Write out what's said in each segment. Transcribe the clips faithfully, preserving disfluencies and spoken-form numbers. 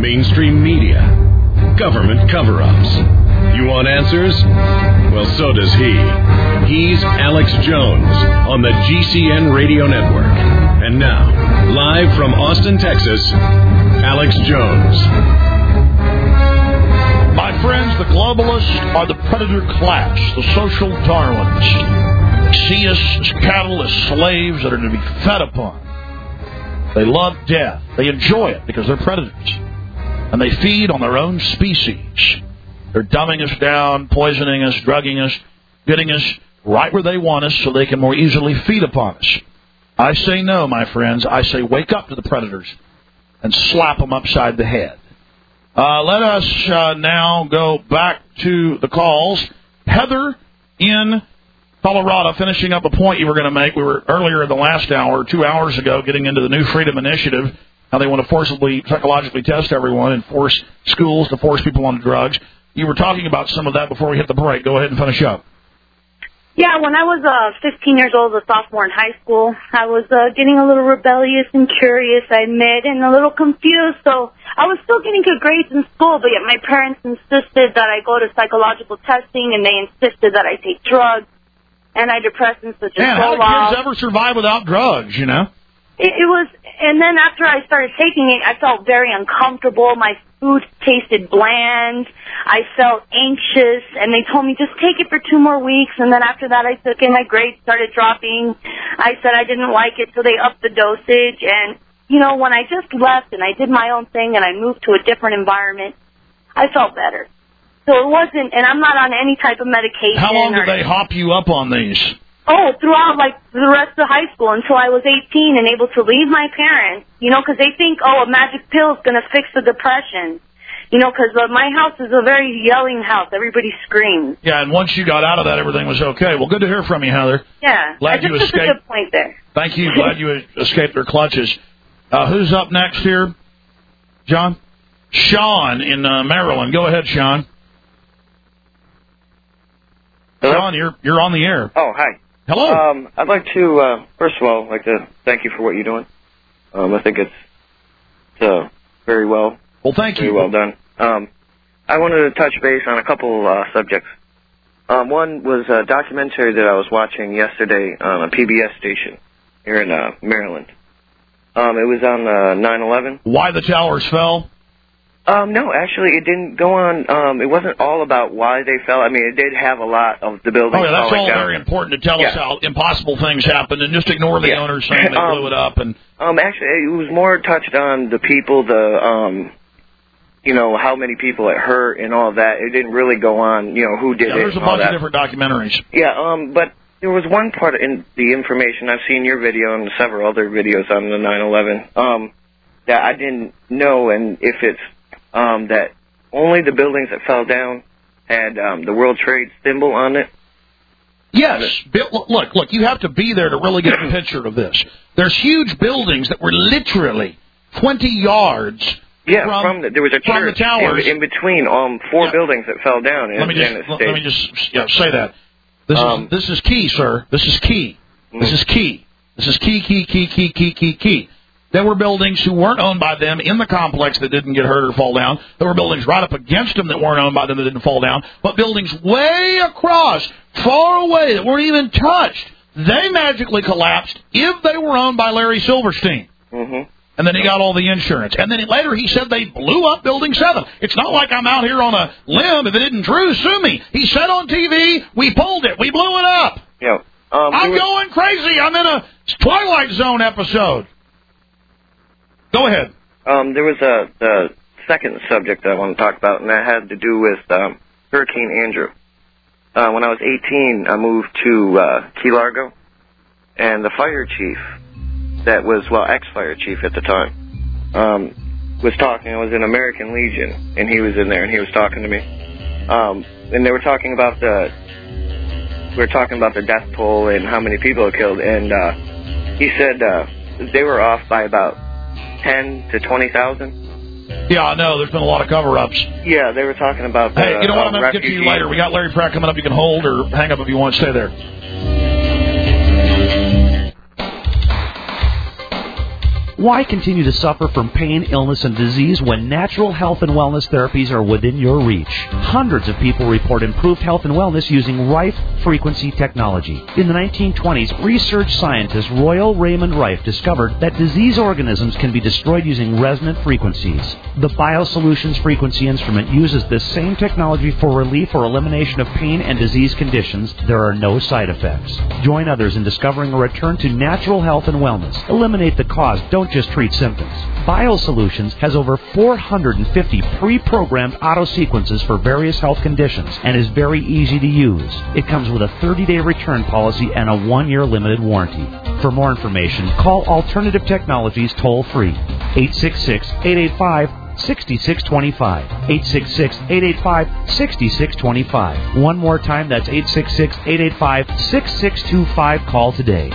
mainstream media, government cover-ups. You want answers? Well, so does he. He's Alex Jones on the G C N Radio Network. And now, live from Austin, Texas, Alex Jones. My friends, the globalists are the predator class, the social Darwins. See us as cattle, as slaves that are to be fed upon. They love death. They enjoy it because they're predators. And they feed on their own species. They're dumbing us down, poisoning us, drugging us, getting us right where they want us so they can more easily feed upon us. I say no, my friends. I say wake up to the predators and slap them upside the head. Uh, let us uh, now go back to the calls. Heather in Colorado, finishing up a point you were going to make. We were earlier in the last hour, two hours ago, getting into the New Freedom Initiative, how they want to forcibly, psychologically test everyone and force schools to force people on drugs. You were talking about some of that before we hit the break. Go ahead and finish up. Yeah, when I was uh, fifteen years old, a sophomore in high school, I was uh, getting a little rebellious and curious, I admit, and a little confused. So I was still getting good grades in school, but yet my parents insisted that I go to psychological testing, and they insisted that I take drugs, antidepressants such as Man, how do Zoloft. kids ever survive without drugs, you know? It, it was, and then after I started taking it, I felt very uncomfortable. My food tasted bland. I felt anxious, and they told me just take it for two more weeks. And then after that, I took it. My grades started dropping. I said I didn't like it, so they upped the dosage. And you know, when I just left and I did my own thing and I moved to a different environment, I felt better. So it wasn't, and I'm not on any type of medication. How long or, did they hop you up on these? Oh, throughout, like, the rest of high school until I was eighteen and able to leave my parents, you know, because they think, oh, a magic pill is going to fix the depression. You know, because uh, my house is a very yelling house. Everybody screams. Yeah, and once you got out of that, everything was okay. Well, good to hear from you, Heather. Yeah, Glad I just you took escaped. a good point there. Thank you. Glad you escaped their clutches. Uh, who's up next here? John? Sean in uh, Maryland. Go ahead, Sean. Hello? Sean, you're you're on the air. Oh, hi. Hello. Um, I'd like to, uh, first of all, like to thank you for what you're doing. Um, I think it's, it's uh, very well. Well, thank very you. well done. Um, I wanted to touch base on a couple uh, subjects. Um, one was a documentary that I was watching yesterday on a P B S station here in uh, Maryland. Um, it was on uh, nine eleven. Why the towers fell? Um, no, actually, it didn't go on. Um, it wasn't all about why they fell. I mean, it did have a lot of the buildings. Oh, yeah, that's falling all down. very important to tell yeah. us how impossible things happened, and just ignore the yeah. owners saying they um, blew it up. And um, actually, it was more touched on the people, the um, you know, how many people it hurt and all that. It didn't really go on, you know, who did yeah, it. There's a and all bunch that. of different documentaries. Yeah, um, but there was one part in the information. I've seen your video and several other videos on the nine eleven um, that I didn't know, and if it's um, that only the buildings that fell down had um, the World Trade symbol on it. Yes. Look, look, you have to be there to really get a picture of this. There's huge buildings that were literally twenty yards yeah, from, from the, there was a from church the towers. in, in between um, four yeah. buildings that fell down. And, let me just, and let me just yeah, say that. This, um, is, this is key, sir. This is key. Mm-hmm. This is key. This is key, key, key, key, key, key, key. There were buildings who weren't owned by them in the complex that didn't get hurt or fall down. There were buildings right up against them that weren't owned by them that didn't fall down. But buildings way across, far away, that weren't even touched, they magically collapsed if they were owned by Larry Silverstein. Mm-hmm. And then he got all the insurance. And then later he said they blew up Building seven. It's not like I'm out here on a limb. If it isn't true, sue me. He said on T V, we pulled it. We blew it up. Yeah. Um, I'm was, going crazy. I'm in a Twilight Zone episode. Go ahead. Um, there was a the second subject that I want to talk about, and that had to do with um, Hurricane Andrew. Uh, when I was eighteen, I moved to uh, Key Largo, and the fire chief that was, well, ex-fire chief at the time, um, was talking. It was in American Legion, and he was in there, and he was talking to me. Um, and they were talking about the, we were talking about the death toll and how many people it killed, and uh, he said uh, they were off by about ten to twenty thousand. Yeah, I know. There's been a lot of cover-ups. Yeah, they were talking about the, Hey, you know what? um, I'm going to get to you later. We got Larry Pratt coming up. You can hold or hang up if you want. Stay there. Why continue to suffer from pain, illness, and disease when natural health and wellness therapies are within your reach? Hundreds of people report improved health and wellness using Rife frequency technology. In the nineteen twenties, research scientist Royal Raymond Rife discovered that disease organisms can be destroyed using resonant frequencies. The BioSolutions frequency instrument uses this same technology for relief or elimination of pain and disease conditions. There are no side effects. Join others in discovering a return to natural health and wellness. Eliminate the cause, don't just treat symptoms. BioSolutions has over four hundred fifty pre-programmed auto-sequences for various health conditions and is very easy to use. It comes with a thirty-day return policy and a one-year limited warranty. For more information, call Alternative Technologies toll-free, eight six six, eight eight five, six six two five, eight six six, eight eight five, six six two five. One more time, that's eight six six, eight eight five, six six two five. Call today.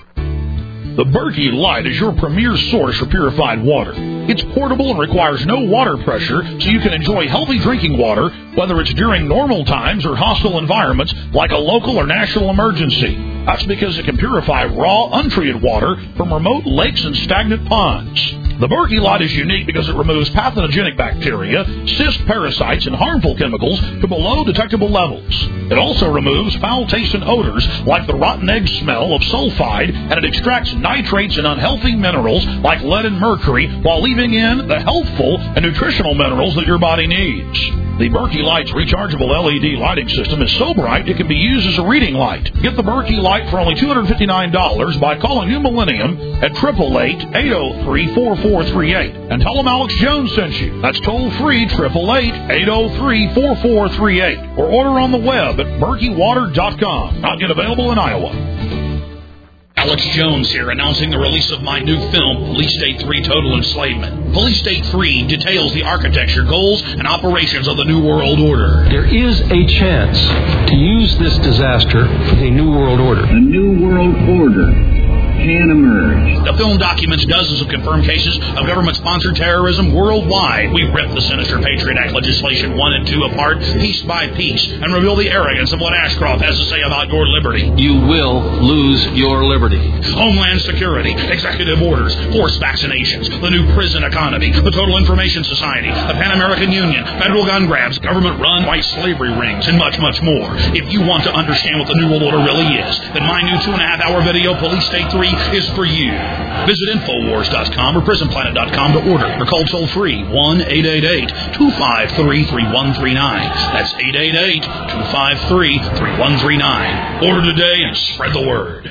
The Berkey Light is your premier source for purified water. It's portable and requires no water pressure, so you can enjoy healthy drinking water, whether it's during normal times or hostile environments like a local or national emergency. That's because it can purify raw, untreated water from remote lakes and stagnant ponds. The Berkey Light is unique because it removes pathogenic bacteria, cyst parasites, and harmful chemicals to below detectable levels. It also removes foul taste and odors like the rotten egg smell of sulfide, and it extracts nitrates and unhealthy minerals like lead and mercury while leaving in the healthful and nutritional minerals that your body needs. The Berkey Light's rechargeable L E D lighting system is so bright it can be used as a reading light. Get the Berkey Light for only two hundred fifty-nine dollars by calling New Millennium at eight eight eight, eight oh three, four four three eight and tell them Alex Jones sent you. That's toll free, eight eight eight, eight oh three, four four three eight, or order on the web at berkey water dot com. Not yet available in Iowa. Alex Jones here, announcing the release of my new film, Police State three Total Enslavement. Police State three details the architecture, goals, and operations of the New World Order. There is a chance to use this disaster for the New World Order. The New World Order can emerge. The film documents dozens of confirmed cases of government-sponsored terrorism worldwide. We rip the sinister Patriot Act legislation one and two apart, piece by piece, and reveal the arrogance of what Ashcroft has to say about your liberty. You will lose your liberty. Homeland Security, executive orders, forced vaccinations, the new prison economy, the Total Information Society, the Pan American Union, federal gun grabs, government-run white slavery rings, and much, much more. If you want to understand what the New World Order really is, then my new two-and-a-half-hour video, Police State three, is for you. Visit Infowars dot com or Prison Planet dot com to order, or call toll-free one eight eight eight, two five three, three one three nine. That's eight eight eight, two five three, three one three nine. Order today and spread the word.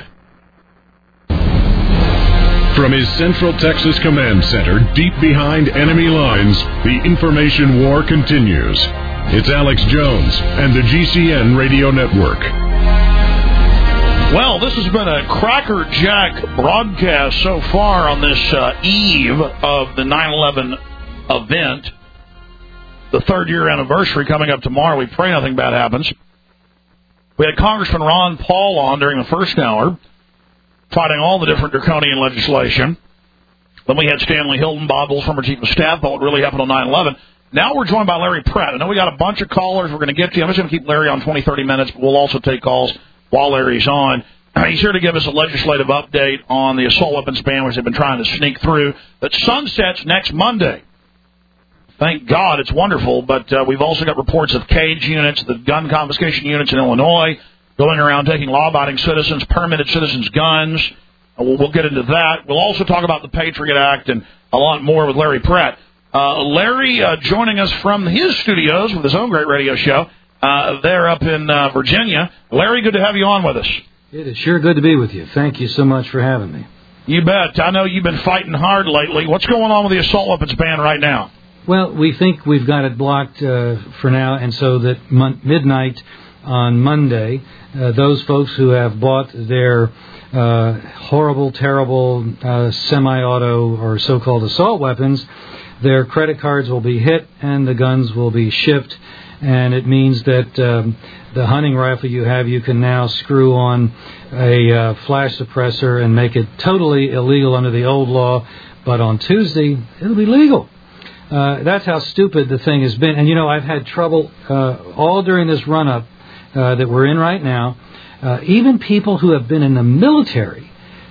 From his Central Texas Command Center, deep behind enemy lines, the information war continues. It's Alex Jones and the G C N Radio Network. Well, this has been a crackerjack broadcast so far on this uh, eve of the nine eleven event. The third year anniversary coming up tomorrow. We pray nothing bad happens. We had Congressman Ron Paul on during the first hour, fighting all the different draconian legislation. Then we had Stanley Hilton, Bob Bowles, former chief of staff, about what really happened on nine eleven. Now we're joined by Larry Pratt. I know we got a bunch of callers we're going to get to. I'm just going to keep Larry on twenty, thirty minutes, but we'll also take calls while Larry's on. He's here to give us a legislative update on the assault weapons ban, which they've been trying to sneak through, that sunsets next Monday. Thank God, it's wonderful, but uh, we've also got reports of cage units, the gun confiscation units in Illinois, going around taking law-abiding citizens, permitted citizens' guns. Uh, we'll, we'll get into that. We'll also talk about the Patriot Act and a lot more with Larry Pratt. Uh, Larry uh, joining us from his studios with his own great radio show. Uh, there up in uh, Virginia. Larry, good to have you on with us. It is sure good to be with you. Thank you so much for having me. You bet. I know you've been fighting hard lately. What's going on with the assault weapons ban right now? Well, we think we've got it blocked uh, for now, and so that mon- midnight on Monday, uh, those folks who have bought their uh, horrible, terrible uh, semi-auto or so-called assault weapons, their credit cards will be hit and the guns will be shipped. And it means that um, the hunting rifle you have, you can now screw on a uh, flash suppressor and make it totally illegal under the old law. But on Tuesday, it'll be legal. Uh, that's how stupid the thing has been. And, you know, I've had trouble uh, all during this run-up uh, that we're in right now. Uh, even people who have been in the military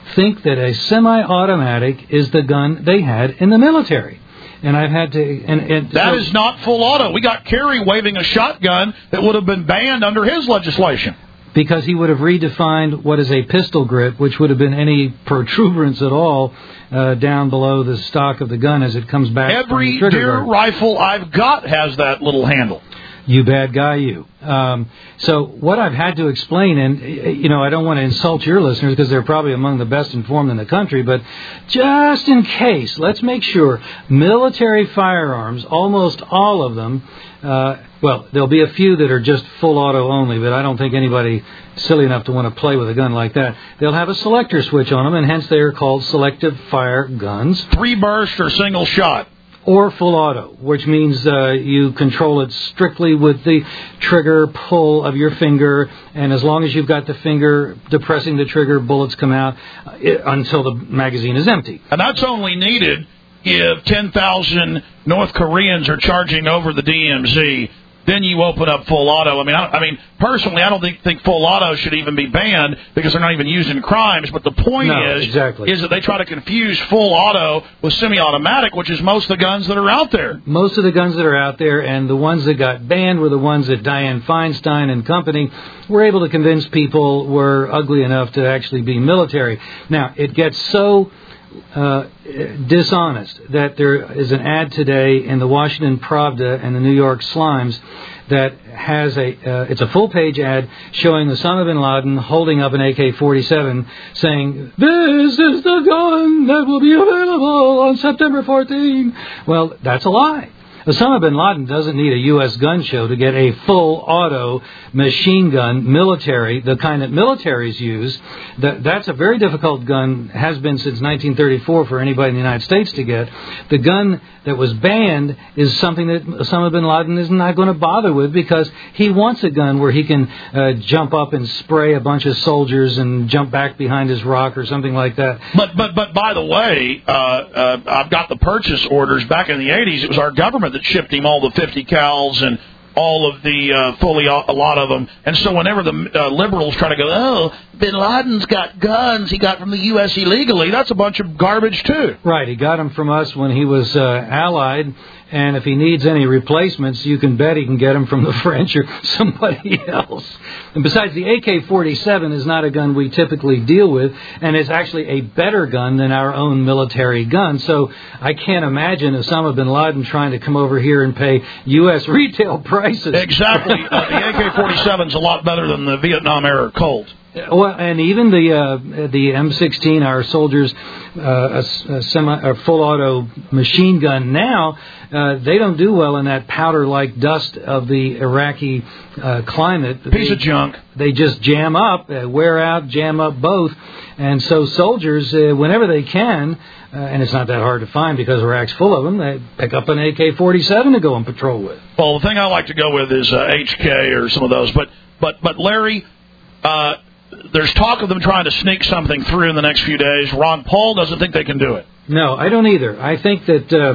think that a semi-automatic is the gun they had in the military. And I've had to... And, and that so, is not full auto. We got Kerry waving a shotgun that would have been banned under his legislation. Because he would have redefined what is a pistol grip, which would have been any protuberance at all uh, down below the stock of the gun as it comes back. Every from the deer guard. rifle I've got has that little handle. You bad guy, you. Um, so what I've had to explain, and, you know, I don't want to insult your listeners because they're probably among the best informed in the country, but just in case, let's make sure military firearms, almost all of them, uh, well, there'll be a few that are just full auto only, but I don't think anybody silly enough to want to play with a gun like that. They'll have a selector switch on them, and hence they are called selective fire guns. Three burst or single shot. Or full auto, which means uh, you control it strictly with the trigger pull of your finger, and as long as you've got the finger depressing the trigger, bullets come out uh, it, until the magazine is empty. And that's only needed if ten thousand North Koreans are charging over the D M Z. Then you open up full auto. I mean, I, I mean, personally, I don't think, think full auto should even be banned because they're not even used in crimes. But the point no, is, exactly. is that they try to confuse full auto with semi-automatic, which is most of the guns that are out there. Most of the guns that are out there, and the ones that got banned were the ones that Dianne Feinstein and company were able to convince people were ugly enough to actually be military. Now, it gets so Uh, dishonest that there is an ad today in the Washington Pravda and the New York Slimes that has a uh, it's a full page ad showing Osama bin Laden holding up an A K forty-seven saying, "This is the gun that will be available on September fourteenth." Well, that's a lie. Osama bin Laden doesn't need a U S gun show to get a full auto machine gun, military, the kind that militaries use. That, that's a very difficult gun, has been since nineteen thirty-four for anybody in the United States to get. The gun that was banned is something that Osama bin Laden is not going to bother with because he wants a gun where he can uh, jump up and spray a bunch of soldiers and jump back behind his rock or something like that. But but but by the way, uh, uh, I've got the purchase orders back in the eighties. It was our government that shipped him all the fifty cals and all of the uh, fully a lot of them. And so whenever the uh, liberals try to go, oh, bin Laden's got guns he got from the U S illegally, that's a bunch of garbage too. Right, he got them from us when he was uh, allied. And if he needs any replacements, you can bet he can get them from the French or somebody else. And besides, the A K forty-seven is not a gun we typically deal with, and it's actually a better gun than our own military gun. So I can't imagine Osama bin Laden trying to come over here and pay U S retail prices. Exactly. uh, the A K forty-seven is a lot better than the Vietnam-era Colt. Well, and even the uh, the M sixteen, our soldiers' uh, a, a semi or full auto machine gun now, uh, they don't do well in that powder-like dust of the Iraqi uh, climate. Piece they, of junk. They just jam up, uh, wear out, jam up both, and so soldiers, uh, whenever they can, uh, and it's not that hard to find because Iraq's full of them, they pick up an A K forty-seven to go and patrol with. Well, the thing I like to go with is uh, H K or some of those, but but but Larry. Uh, There's talk of them trying to sneak something through in the next few days. Ron Paul doesn't think they can do it. No, I don't either. I think that uh,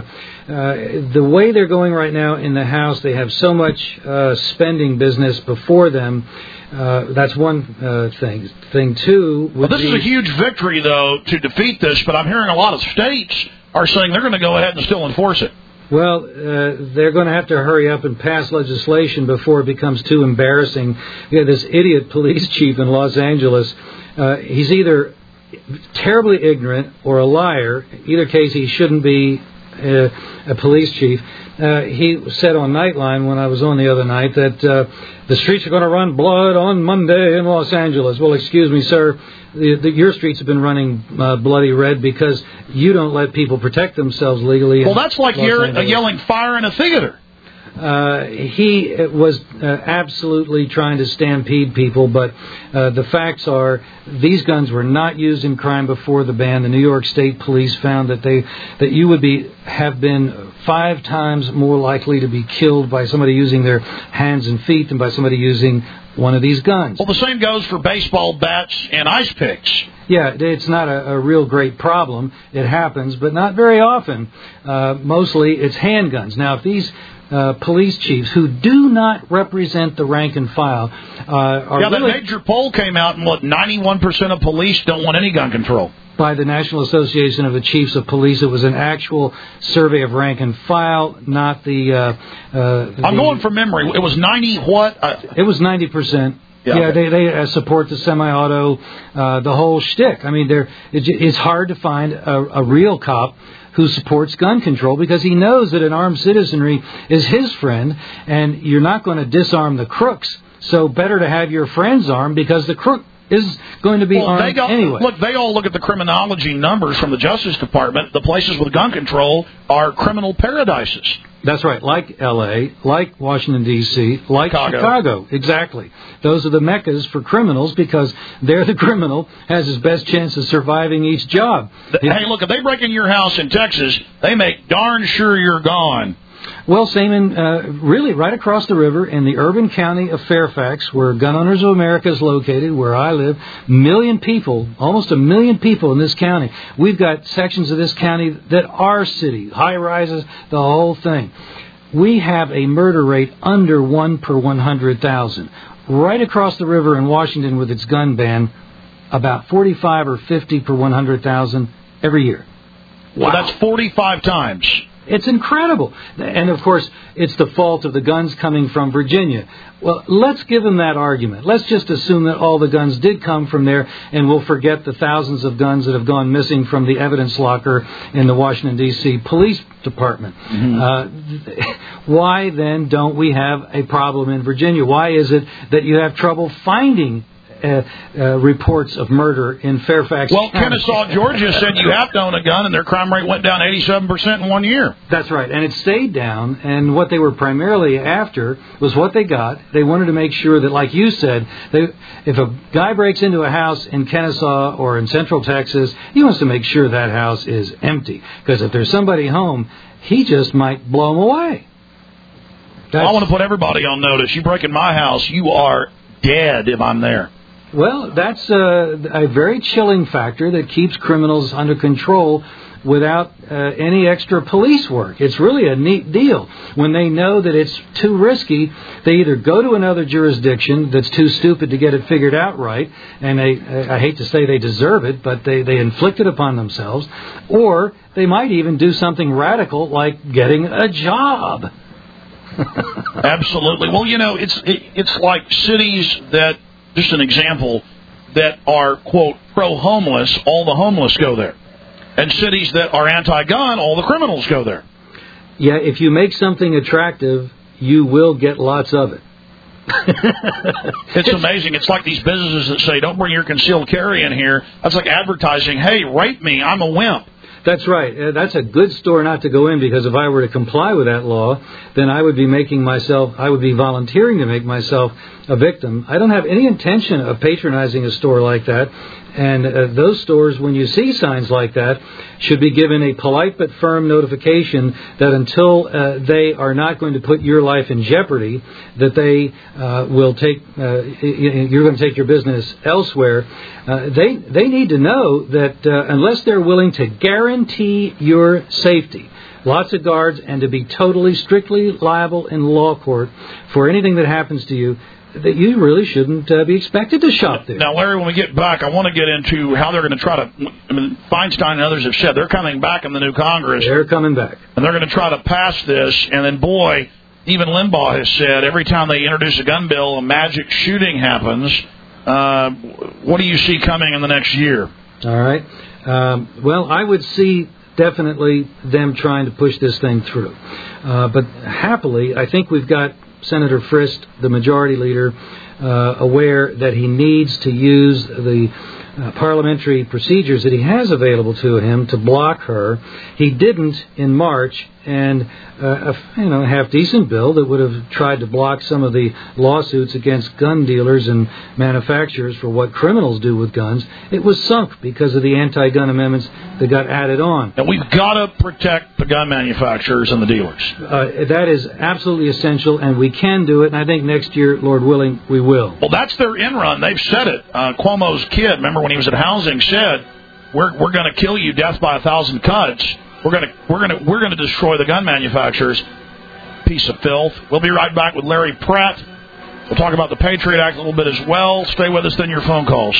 uh, the way they're going right now in the House, they have so much uh, spending business before them. Uh, that's one uh, thing. Thing two. Well, this be, is a huge victory, though, to defeat this. But I'm hearing a lot of states are saying they're going to go ahead and still enforce it. Well, uh, they're going to have to hurry up and pass legislation before it becomes too embarrassing. You have this idiot police chief in Los Angeles. Uh, he's either terribly ignorant or a liar. Either case, he shouldn't be uh, a police chief. Uh, he said on Nightline when I was on the other night that uh, the streets are going to run blood on Monday in Los Angeles. Well, excuse me, sir. The, the, your streets have been running uh, bloody red because you don't let people protect themselves legally. Well, that's like you're yelling fire in a theater. Uh, he was uh, absolutely trying to stampede people, but uh, the facts are these guns were not used in crime before the ban. The New York State Police found that they that you would be have been five times more likely to be killed by somebody using their hands and feet than by somebody using one of these guns. Well, the same goes for baseball bats and ice picks. Yeah, it's not a, a real great problem. It happens, but not very often. Uh, mostly it's handguns. Now, if these uh, police chiefs who do not represent the rank and file uh, are yeah, that really... major poll came out, and what, ninety-one percent of police don't want any gun control. By the National Association of the Chiefs of Police. It was an actual survey of rank and file, not the... Uh, uh, I'm the, going from memory. It was ninety what? Uh, it was ninety percent. Yeah, yeah okay. they they uh, support the semi-auto, uh, the whole shtick. I mean, they're, it, it's hard to find a, a real cop who supports gun control because he knows that an armed citizenry is his friend, and you're not going to disarm the crooks. So better to have your friends armed because the crook is going to be well, armed they got, anyway. Look, they all look at the criminology numbers from the Justice Department. The places with gun control are criminal paradises. That's right, like L A, like Washington, D C, like Chicago. Chicago. Exactly. Those are the meccas for criminals because there the criminal has his best chance of surviving each job. Hey, look, if they break in your house in Texas, they make darn sure you're gone. Well, same in, uh, really right across the river in the urban county of Fairfax, where Gun Owners of America is located, where I live, million people, almost a million people in this county. We've got sections of this county that are city, high-rises, the whole thing. We have a murder rate under one per one hundred thousand. Right across the river in Washington with its gun ban, about forty-five or fifty per one hundred thousand every year. Wow. Well, that's forty-five times. It's incredible. And, of course, it's the fault of the guns coming from Virginia. Well, let's give them that argument. Let's just assume that all the guns did come from there, and we'll forget the thousands of guns that have gone missing from the evidence locker in the Washington, D C Police Department. Mm-hmm. Uh, why, then, don't we have a problem in Virginia? Why is it that you have trouble finding Uh, uh, reports of murder in Fairfax Well, County? Kennesaw, Georgia said you have to own a gun, and their crime rate went down eighty-seven percent in one year. That's right, and it stayed down, and what they were primarily after was what they got. They wanted to make sure that, like you said, they, if a guy breaks into a house in Kennesaw or in Central Texas, he wants to make sure that house is empty, because if there's somebody home, he just might blow them away. That's, I want to put everybody on notice. You break in my house, you are dead if I'm there. Well, that's a, a very chilling factor that keeps criminals under control without uh, any extra police work. It's really a neat deal. When they know that it's too risky, they either go to another jurisdiction that's too stupid to get it figured out right, and they, I hate to say they deserve it, but they, they inflict it upon themselves, or they might even do something radical like getting a job. Absolutely. Well, you know, it's it, it's like cities that, just an example, that are, quote, pro-homeless, all the homeless go there. And cities that are anti-gun, all the criminals go there. Yeah, if you make something attractive, you will get lots of it. It's amazing. It's like these businesses that say, don't bring your concealed carry in here. That's like advertising, hey, rape me, I'm a wimp. That's right. Uh, that's a good store not to go in, because if I were to comply with that law, then I would be making myself, I would be volunteering to make myself a victim. I don't have any intention of patronizing a store like that. And uh, those stores, when you see signs like that, should be given a polite but firm notification that until uh, they are not going to put your life in jeopardy, that they uh, will take, uh, you're going to take your business elsewhere. Uh, they they need to know that uh, unless they're willing to guarantee your safety, lots of guards, and to be totally, strictly liable in law court for anything that happens to you, that you really shouldn't uh, be expected to shop there. Now, Larry, when we get back, I want to get into how they're going to try to, I mean, Feinstein and others have said they're coming back in the new Congress. They're coming back. And they're going to try to pass this, and then, boy, even Limbaugh has said every time they introduce a gun bill, a magic shooting happens. Uh, what do you see coming in the next year? All right. Um, well, I would see definitely them trying to push this thing through. Uh, but happily, I think we've got Senator Frist, the majority leader, uh, aware that he needs to use the uh, parliamentary procedures that he has available to him to block her. He didn't in March, and uh, a you know half-decent bill that would have tried to block some of the lawsuits against gun dealers and manufacturers for what criminals do with guns, it was sunk because of the anti-gun amendments that got added on. And we've got to protect the gun manufacturers and the dealers. Uh, that is absolutely essential, and we can do it, and I think next year, Lord willing, we will. Well, that's their in-run. They've said it. Uh, Cuomo's kid, remember when he was at housing, said, we're we're going to kill you, death by a thousand cuts. We're going to we're going to we're going to destroy the gun manufacturers. piece of filth. We'll be right back with Larry Pratt. We'll talk about the Patriot Act a little bit as well. Stay with us, then your phone calls.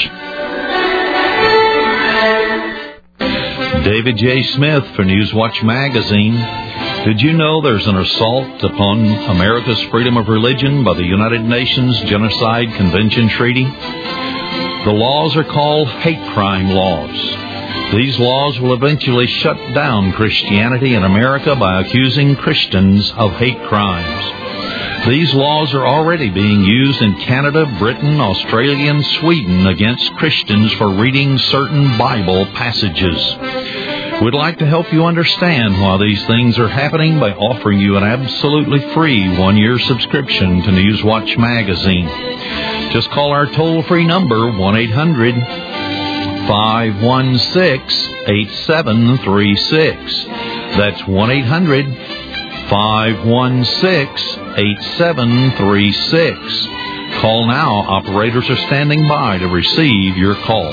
David J. Smith for Newswatch Magazine. Did you know there's an assault upon America's freedom of religion by the United Nations Genocide Convention Treaty? The laws are called hate crime laws. These laws will eventually shut down Christianity in America by accusing Christians of hate crimes. These laws are already being used in Canada, Britain, Australia, and Sweden against Christians for reading certain Bible passages. We'd like to help you understand why these things are happening by offering you an absolutely free one-year subscription to Newswatch Magazine. Just call our toll-free number, one eight hundred five one six eight seven three six. That's one eight hundred five one six eight seven three six. Call now. Operators are standing by to receive your call.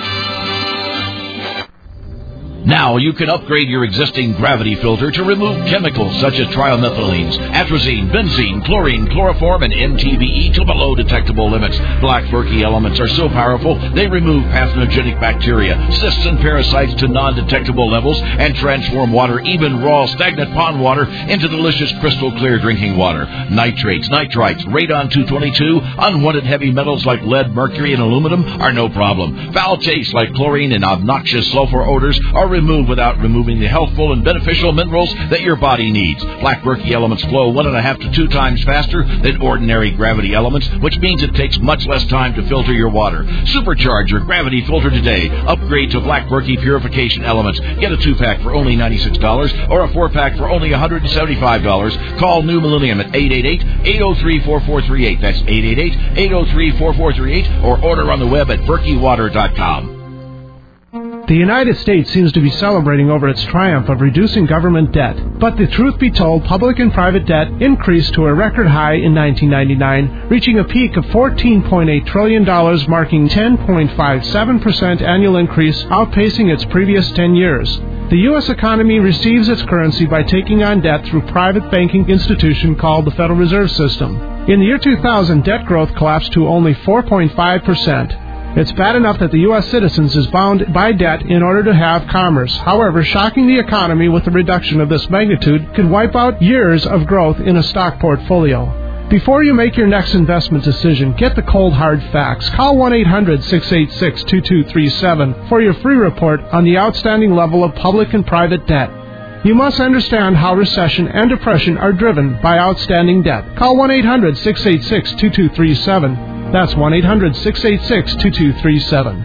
Now you can upgrade your existing gravity filter to remove chemicals such as trimethylenes, atrazine, benzene, chlorine, chloroform, and M T B E to below detectable limits. Black Berkey elements are so powerful they remove pathogenic bacteria, cysts, and parasites to non-detectable levels and transform water, even raw stagnant pond water, into delicious crystal clear drinking water. Nitrates, nitrites, radon two twenty-two, unwanted heavy metals like lead, mercury, and aluminum are no problem. Foul tastes like chlorine and obnoxious sulfur odors are removed without removing the healthful and beneficial minerals that your body needs. Black Berkey elements flow one and a half to two times faster than ordinary gravity elements, which means it takes much less time to filter your water. Supercharge your gravity filter today. Upgrade to Black Berkey purification elements. Get a two-pack for only ninety-six dollars or a four-pack for only one hundred seventy-five dollars. Call New Millennium at eight eight eight, eight oh three, four four three eight. That's eight eight eight, eight oh three, four four three eight, or order on the web at berkey water dot com. The United States seems to be celebrating over its triumph of reducing government debt. But the truth be told, public and private debt increased to a record high in nineteen ninety-nine, reaching a peak of fourteen point eight trillion dollars, marking ten point five seven percent annual increase, outpacing its previous ten years. The U S economy receives its currency by taking on debt through a private banking institution called the Federal Reserve System. In the year two thousand, debt growth collapsed to only four point five percent. It's bad enough that the U S citizens is bound by debt in order to have commerce. However, shocking the economy with a reduction of this magnitude could wipe out years of growth in a stock portfolio. Before you make your next investment decision, get the cold hard facts. Call one eight hundred, six eight six, two two three seven for your free report on the outstanding level of public and private debt. You must understand how recession and depression are driven by outstanding debt. Call one eight hundred, six eight six, two two three seven. That's one eight hundred, six eight six, two two three seven.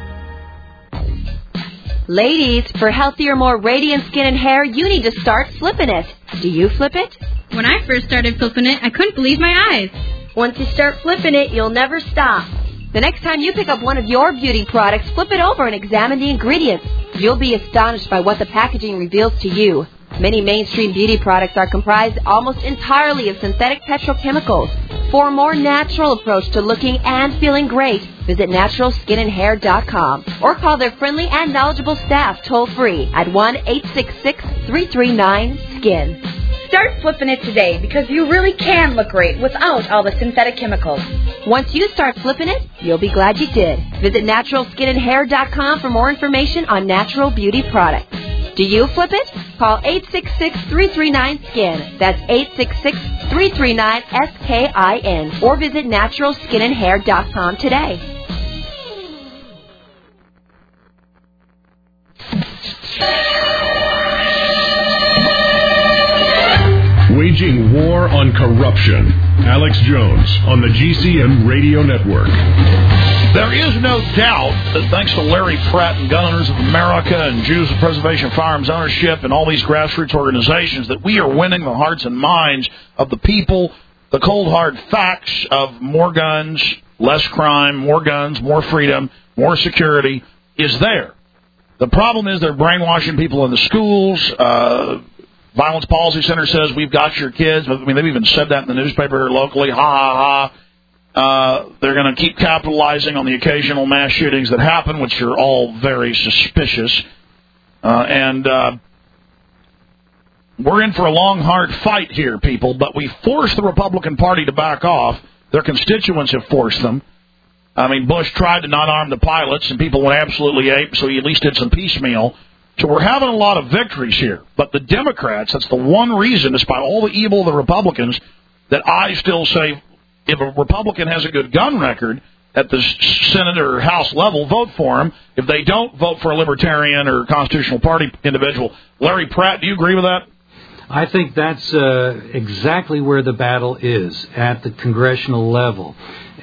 Ladies, for healthier, more radiant skin and hair, you need to start flipping it. Do you flip it? When I first started flipping it, I couldn't believe my eyes. Once you start flipping it, you'll never stop. The next time you pick up one of your beauty products, flip it over and examine the ingredients. You'll be astonished by what the packaging reveals to you. Many mainstream beauty products are comprised almost entirely of synthetic petrochemicals. For a more natural approach to looking and feeling great, visit natural skin and hair dot com or call their friendly and knowledgeable staff toll-free at one eight six six, three three nine, skin. Start flipping it today because you really can look great without all the synthetic chemicals. Once you start flipping it, you'll be glad you did. Visit natural skin and hair dot com for more information on natural beauty products. Do you flip it? Call eight six six, three three nine, skin. That's eight six six, three three nine, S K I N. Or visit natural skin and hair dot com today. Waging war on corruption. Alex Jones on the G C N Radio Network. There is no doubt that thanks to Larry Pratt and Gun Owners of America and Jews of Preservation of Firearms Ownership and all these grassroots organizations that we are winning the hearts and minds of the people. The cold hard facts of more guns, less crime, more guns, more freedom, more security is there. The problem is they're brainwashing people in the schools. Uh, Violence Policy Center says we've got your kids. I mean, they've even said that in the newspaper here locally. Ha, ha, ha. Uh, they're going to keep capitalizing on the occasional mass shootings that happen, which are all very suspicious. Uh, and uh, we're in for a long, hard fight here, people, but we forced the Republican Party to back off. Their constituents have forced them. I mean, Bush tried to not arm the pilots, and people went absolutely ape, so he at least did some piecemeal. So we're having a lot of victories here. But the Democrats, that's the one reason, despite all the evil of the Republicans, that I still say if a Republican has a good gun record at the Senate or House level, vote for him. If they don't, vote for a Libertarian or Constitutional Party individual. Larry Pratt, do you agree with that? I think that's uh, exactly where the battle is, at the congressional level.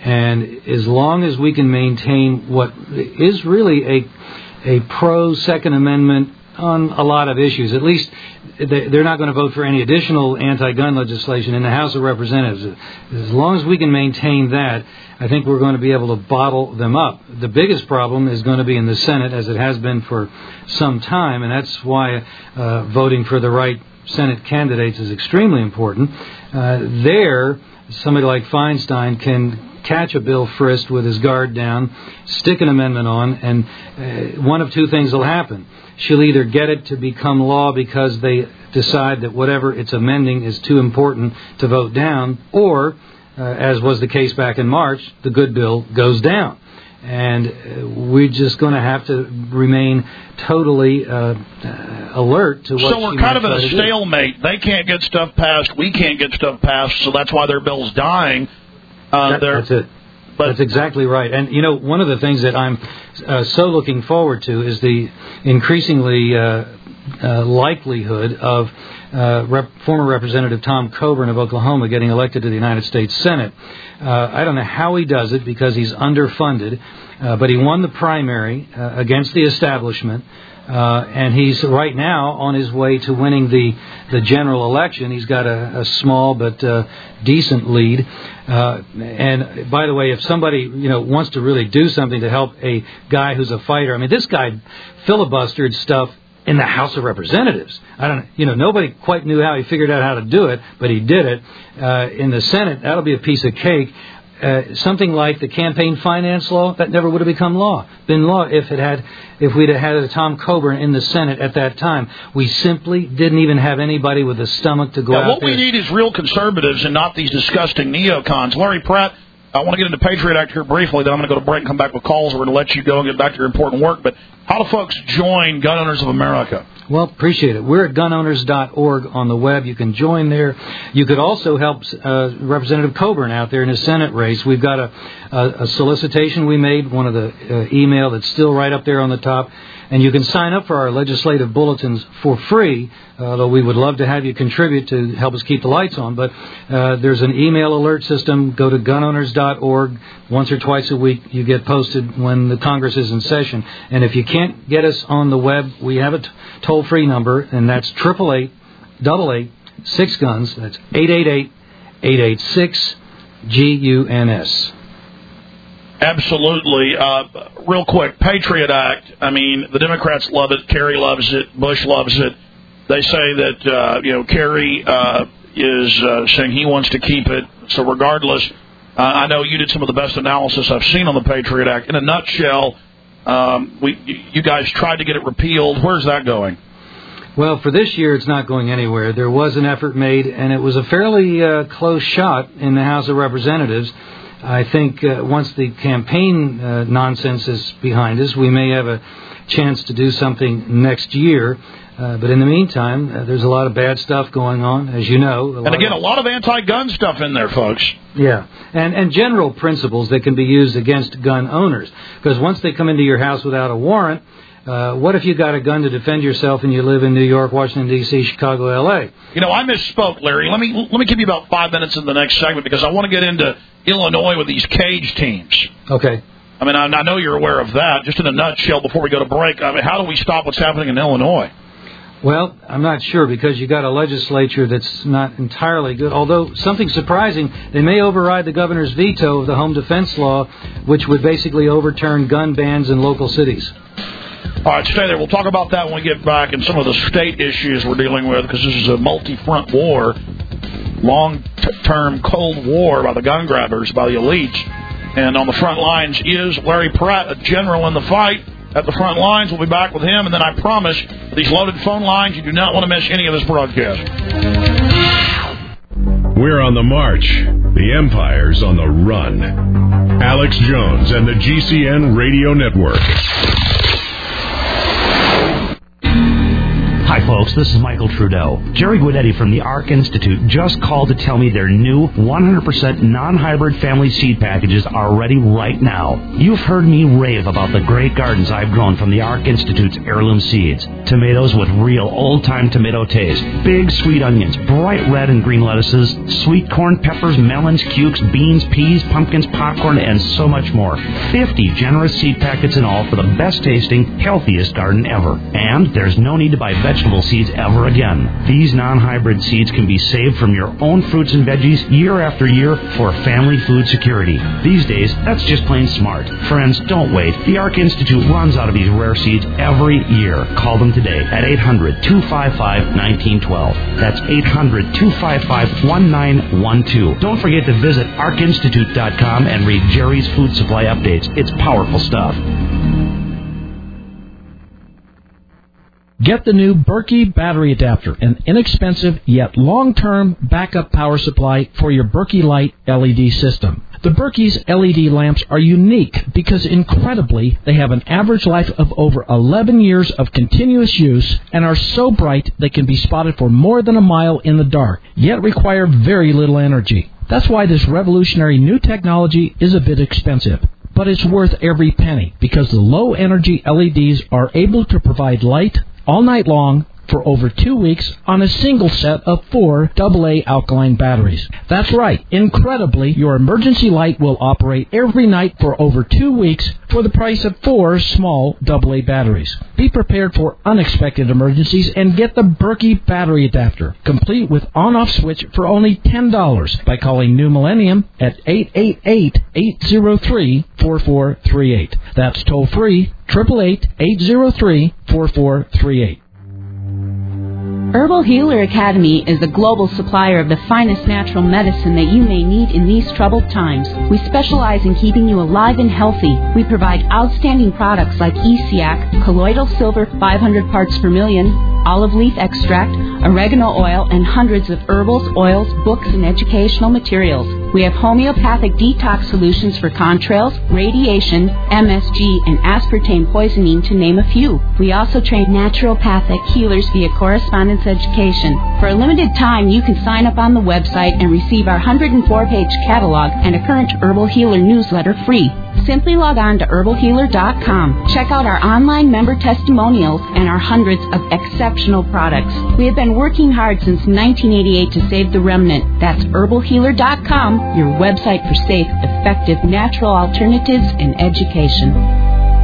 And as long as we can maintain what is really a a pro-Second Amendment on a lot of issues, at least they're not going to vote for any additional anti-gun legislation in the House of Representatives. As long as we can maintain that, I think we're going to be able to bottle them up. The biggest problem is going to be in the Senate, as it has been for some time, and that's why uh, voting for the right Senate candidates is extremely important. Uh, there, somebody like Feinstein can catch a bill frisked with his guard down, stick an amendment on, and uh, one of two things will happen. She'll either get it to become law because they decide that whatever it's amending is too important to vote down, or, uh, as was the case back in March, the good bill goes down. And uh, we're just going to have to remain totally uh, uh, alert to what. So we're kind of in a stalemate. They can't get stuff passed. We can't get stuff passed. So that's why their bill's dying. Uh, that, that's it. But that's exactly right. And, you know, one of the things that I'm uh, so looking forward to is the increasingly uh, uh, likelihood of uh, Rep- former Representative Tom Coburn of Oklahoma getting elected to the United States Senate. Uh, I don't know how he does it because he's underfunded, uh, but he won the primary uh, against the establishment. Uh, and he's right now on his way to winning the, the general election. He's got a, a small but uh, decent lead. Uh, and by the way, if somebody you know wants to really do something to help a guy who's a fighter, I mean, this guy filibustered stuff in the House of Representatives. I don't, you know, nobody quite knew how he figured out how to do it, but he did it. Uh, in the Senate, that'll be a piece of cake. Uh, something like the campaign finance law, that never would have become law, been law if it had, if we'd have had a Tom Coburn in the Senate at that time. We simply didn't even have anybody with a stomach to go now, out what there. What we need is real conservatives and not these disgusting neocons. Larry Pratt, I want to get into Patriot Act here briefly, then I'm going to go to break and come back with calls. We're going to let you go and get back to your important work. But how do folks join Gun Owners of America? Well, appreciate it. We're at gun owners dot org on the web. You can join there. You could also help uh, Representative Coburn out there in his Senate race. We've got a, a, a solicitation we made, one of the uh, email that's still right up there on the top. And you can sign up for our legislative bulletins for free, uh, though we would love to have you contribute to help us keep the lights on. But uh, there's an email alert system. Go to gun owners dot org. Once or twice a week, you get posted when the Congress is in session. And if you can't get us on the web, we have a t- toll-free number, and that's eight eight eight, eight eight, six guns. That's eight eight eight, eight eight six, G U N S. Absolutely. Uh, real quick, Patriot Act. I mean, the Democrats love it. Kerry loves it. Bush loves it. They say that, uh, you know, Kerry uh, is uh, saying he wants to keep it. So regardless, uh, I know you did some of the best analysis I've seen on the Patriot Act. In a nutshell, um, we you guys tried to get it repealed. Where's that going? Well, for this year, it's not going anywhere. There was an effort made, and it was a fairly uh, close shot in the House of Representatives. I think uh, once the campaign uh, nonsense is behind us, we may have a chance to do something next year. Uh, but in the meantime, uh, there's a lot of bad stuff going on, as you know. And again, of, a lot of anti-gun stuff in there, folks. Yeah, and, and general principles that can be used against gun owners. Because once they come into your house without a warrant, uh, what if you got a gun to defend yourself and you live in New York, Washington, D C, Chicago, L A? You know, I misspoke, Larry. Let me let me give you about five minutes in the next segment because I want to get into Illinois with these cage teams. Okay. I mean, I, I know you're aware of that. Just in a nutshell, before we go to break, I mean, how do we stop what's happening in Illinois? Well, I'm not sure because you got a legislature that's not entirely good. Although something surprising, they may override the governor's veto of the home defense law, which would basically overturn gun bans in local cities. All right, stay there. We'll talk about that when we get back and some of the state issues we're dealing with because this is a multi-front war, long-term Cold War by the gun grabbers, by the elites. And on the front lines is Larry Pratt, a general in the fight. at the front lines. We'll be back with him, and then I promise these loaded phone lines, you do not want to miss any of this broadcast. We're on the march. The Empire's on the run. Alex Jones and the G C N Radio Network. Hi, folks. This is Michael Trudeau. Jerry Guidetti from the ARC Institute just called to tell me their new one hundred percent non-hybrid family seed packages are ready right now. You've heard me rave about the great gardens I've grown from the ARC Institute's heirloom seeds. Tomatoes with real old-time tomato taste. Big sweet onions, bright red and green lettuces, sweet corn, peppers, melons, cukes, beans, peas, pumpkins, popcorn, and so much more. fifty generous seed packets in all for the best-tasting, healthiest garden ever. And there's no need to buy vegetables seeds ever again. These non-hybrid seeds can be saved from your own fruits and veggies year after year for family food security. These days, that's just plain smart. Friends, don't wait. The ARC Institute runs out of these rare seeds every year. Call them today at eight hundred, two five five, one nine one two. That's eight hundred, two five five, one nine one two. Don't forget to visit arc institute dot com and read Jerry's food supply updates. It's powerful stuff. Get the new Berkey battery adapter, an inexpensive yet long-term backup power supply for your Berkey Light L E D system. The Berkey's L E D lamps are unique because, incredibly, they have an average life of over eleven years of continuous use and are so bright they can be spotted for more than a mile in the dark, yet require very little energy. That's why this revolutionary new technology is a bit expensive. But it's worth every penny because the low-energy L E Ds are able to provide light all night long for over two weeks on a single set of four double A alkaline batteries. That's right. Incredibly, your emergency light will operate every night for over two weeks for the price of four small double A batteries. Be prepared for unexpected emergencies and get the Berkey battery adapter, complete with on-off switch for only ten dollars by calling New Millennium at eight eight eight, eight zero three, four four three eight. That's toll-free, eight eight eight, eight zero three, four four three eight. Herbal Healer Academy is the global supplier of the finest natural medicine that you may need in these troubled times. We specialize in keeping you alive and healthy. We provide outstanding products like E C A C, colloidal silver five hundred parts per million, olive leaf extract, oregano oil, and hundreds of herbals, oils, books, and educational materials. We have homeopathic detox solutions for contrails, radiation, M S G, and aspartame poisoning, to name a few. We also train naturopathic healers via correspondence education. For a limited time, you can sign up on the website and receive our one hundred four page catalog and a current Herbal Healer newsletter free. Simply log on to herbal healer dot com. Check out our online member testimonials and our hundreds of exceptional products. We have been working hard since nineteen eighty-eight to save the remnant. That's herbal healer dot com, your website for safe, effective, natural alternatives in education.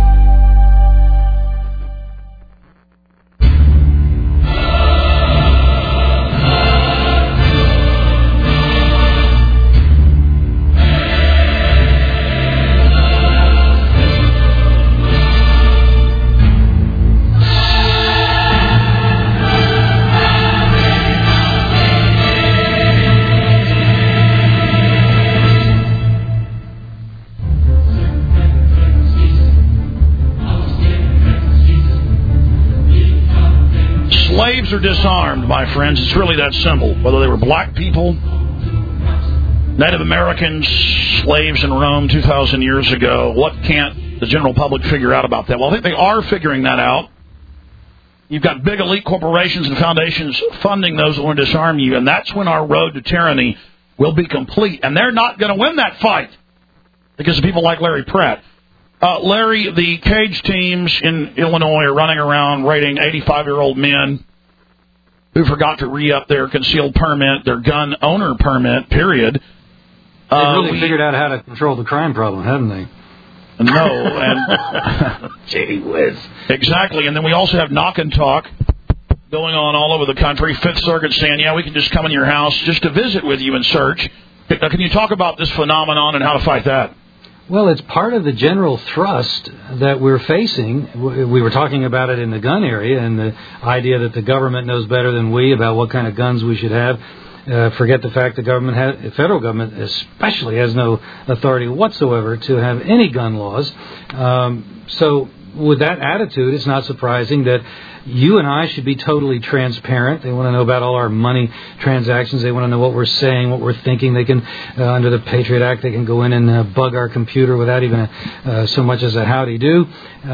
Slaves are disarmed, my friends. It's really that simple. Whether they were black people, Native Americans, slaves in Rome two thousand years ago, what can't the general public figure out about that? Well, I think they are figuring that out. You've got big elite corporations and foundations funding those who want to disarm you, and that's when our road to tyranny will be complete. And they're not going to win that fight because of people like Larry Pratt. Uh, Larry, the cage teams in Illinois are running around raiding eighty-five-year-old men who forgot to re-up their concealed permit, their gun owner permit, period. They've Uh, really we- figured out how to control the crime problem, haven't they? No, and Gee whiz. Exactly, and then we also have knock and talk going on all over the country. Fifth Circuit saying, yeah, we can just come in your house just to visit with you and search. Uh, Can you talk about this phenomenon and how to fight that? Well, it's part of the general thrust that we're facing. W- We were talking about it in the gun area and the idea that the government knows better than we about what kind of guns we should have. Uh, forget the fact the government, has, the federal government especially, has no authority whatsoever to have any gun laws. Um, so with that attitude, it's not surprising that you and I should be totally transparent. They want to know about all our money transactions. They want to know what we're saying, what we're thinking. They can, uh, under the Patriot Act, they can go in and uh, bug our computer without even a, uh, so much as a howdy do.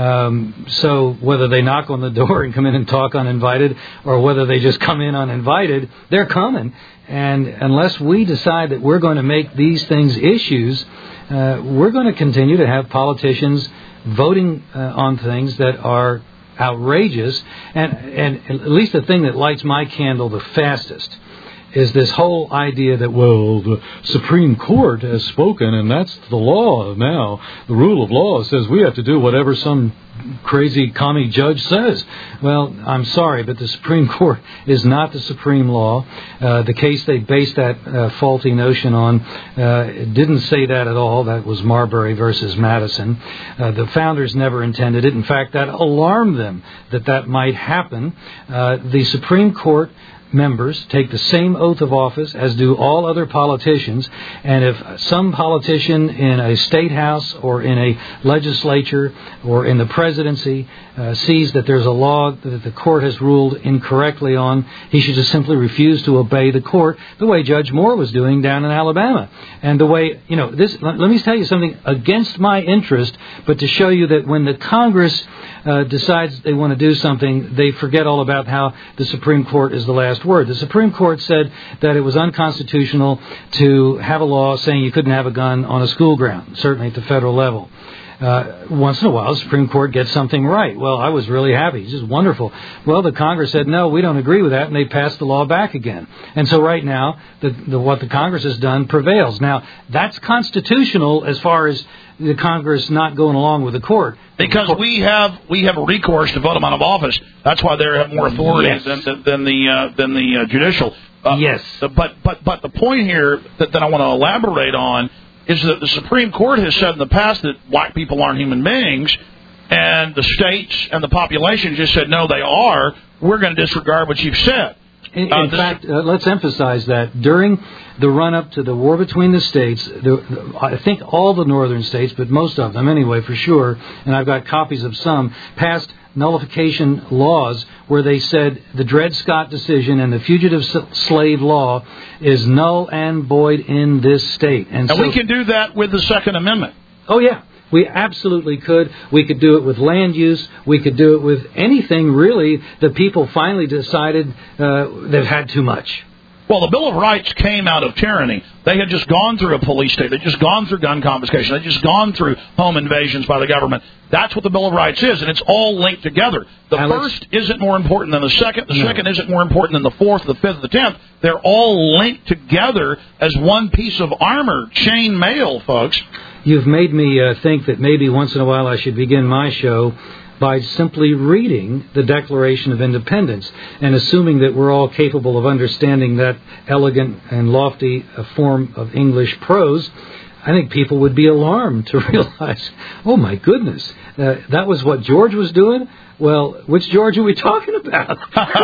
Um, so whether they knock on the door and come in and talk uninvited, or whether they just come in uninvited, they're coming. And unless we decide that we're going to make these things issues, uh, we're going to continue to have politicians voting uh, on things that are outrageous. And, and at least the thing that lights my candle the fastest is this whole idea that, well, the Supreme Court has spoken and that's the law now. The rule of law says we have to do whatever some crazy commie judge says. Well, I'm sorry, but the Supreme Court is not the supreme law. Uh, the case they based that uh, faulty notion on uh, didn't say that at all. That was Marbury versus Madison. Uh, the founders never intended it. In fact, that alarmed them that that might happen. Uh, the Supreme Court members take the same oath of office as do all other politicians, and if some politician in a state house or in a legislature or in the presidency uh, sees that there's a law that the court has ruled incorrectly on, he should just simply refuse to obey the court, the way Judge Moore was doing down in Alabama. And the way, you know, this, let, let me tell you something against my interest, but to show you that when the Congress uh, decides they want to do something, they forget all about how the Supreme Court is the last word. The Supreme Court said that it was unconstitutional to have a law saying you couldn't have a gun on a school ground, certainly at the federal level. Uh, once in a while, the Supreme Court gets something right. Well, I was really happy. It's just wonderful. Well, the Congress said, no, we don't agree with that, and they passed the law back again. And so right now, the, the, what the Congress has done prevails. Now, that's constitutional as far as the Congress not going along with the court. Because we have we have a recourse to vote them out of office. That's why they have more authority yes. than, than, than the uh, than the uh, judicial. Uh, yes. But but but the point here that, that I want to elaborate on is that the Supreme Court has said in the past that black people aren't human beings, and the states and the population just said, no, they are. We're going to disregard what you've said. In, in uh, fact, uh, let's emphasize that during the run-up to the war between the states, the, the, I think all the northern states, but most of them anyway, for sure, and I've got copies of some, passed nullification laws where they said the Dred Scott decision and the fugitive slave law is null and void in this state. And, and so, we can do that with the Second Amendment. Oh, yeah. We absolutely could. We could do it with land use. We could do it with anything, really, that people finally decided uh, they've had too much. Well, the Bill of Rights came out of tyranny. They had just gone through a police state. They'd just gone through gun confiscation. They'd just gone through home invasions by the government. That's what the Bill of Rights is, and it's all linked together. The Alex, first isn't more important than the second. The no. second isn't more important than the fourth, the fifth, the tenth. They're all linked together as one piece of armor, chain mail, folks. You've made me uh, think that maybe once in a while I should begin my show by simply reading the Declaration of Independence and assuming that we're all capable of understanding that elegant and lofty uh, form of English prose. I think people would be alarmed to realize, oh, my goodness, uh, that was what George was doing? Well, which George are we talking about?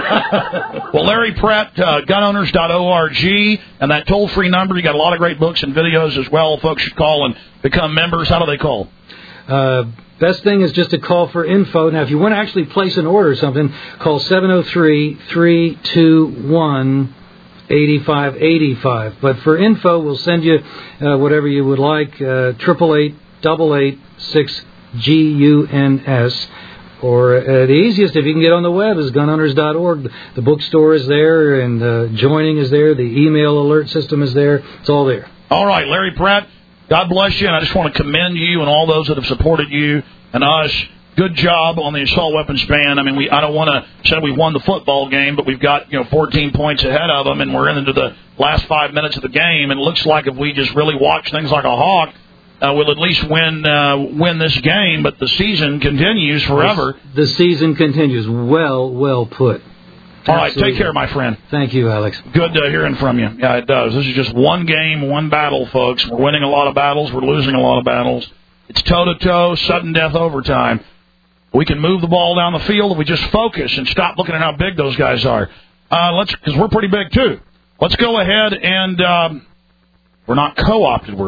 Well, Larry Pratt, uh, gun owners dot org, and that toll-free number. You got a lot of great books and videos as well. Folks should call and become members. How do they call? Uh, best thing is just to call for info. Now, if you want to actually place an order or something, call seven oh three, three two one, eight five eight five. But for info, we'll send you uh, whatever you would like, uh, triple eight, double eight, six G U N S. Or uh, the easiest, if you can get on the web, is gun owners dot org. The bookstore is there, and uh, joining is there. The email alert system is there. It's all there. All right, Larry Pratt, God bless you, and I just want to commend you and all those that have supported you and us. Good job on the assault weapons ban. I mean, we I don't want to say we won the football game, but we've got, you know, fourteen points ahead of them, and we're into the last five minutes of the game. And it looks like if we just really watch things like a hawk, Uh, we'll at least win uh, win this game, but the season continues forever. The season continues. Well, well put. All right, Absolutely. Take care, my friend. Thank you, Alex. Good uh, hearing from you. Yeah, it does. This is just one game, one battle, folks. We're winning a lot of battles. We're losing a lot of battles. It's toe-to-toe, sudden death overtime. We can move the ball down the field if we just focus and stop looking at how big those guys are. Uh, let's, because we're pretty big, too. Let's go ahead and um, we're not co-opted, we're big.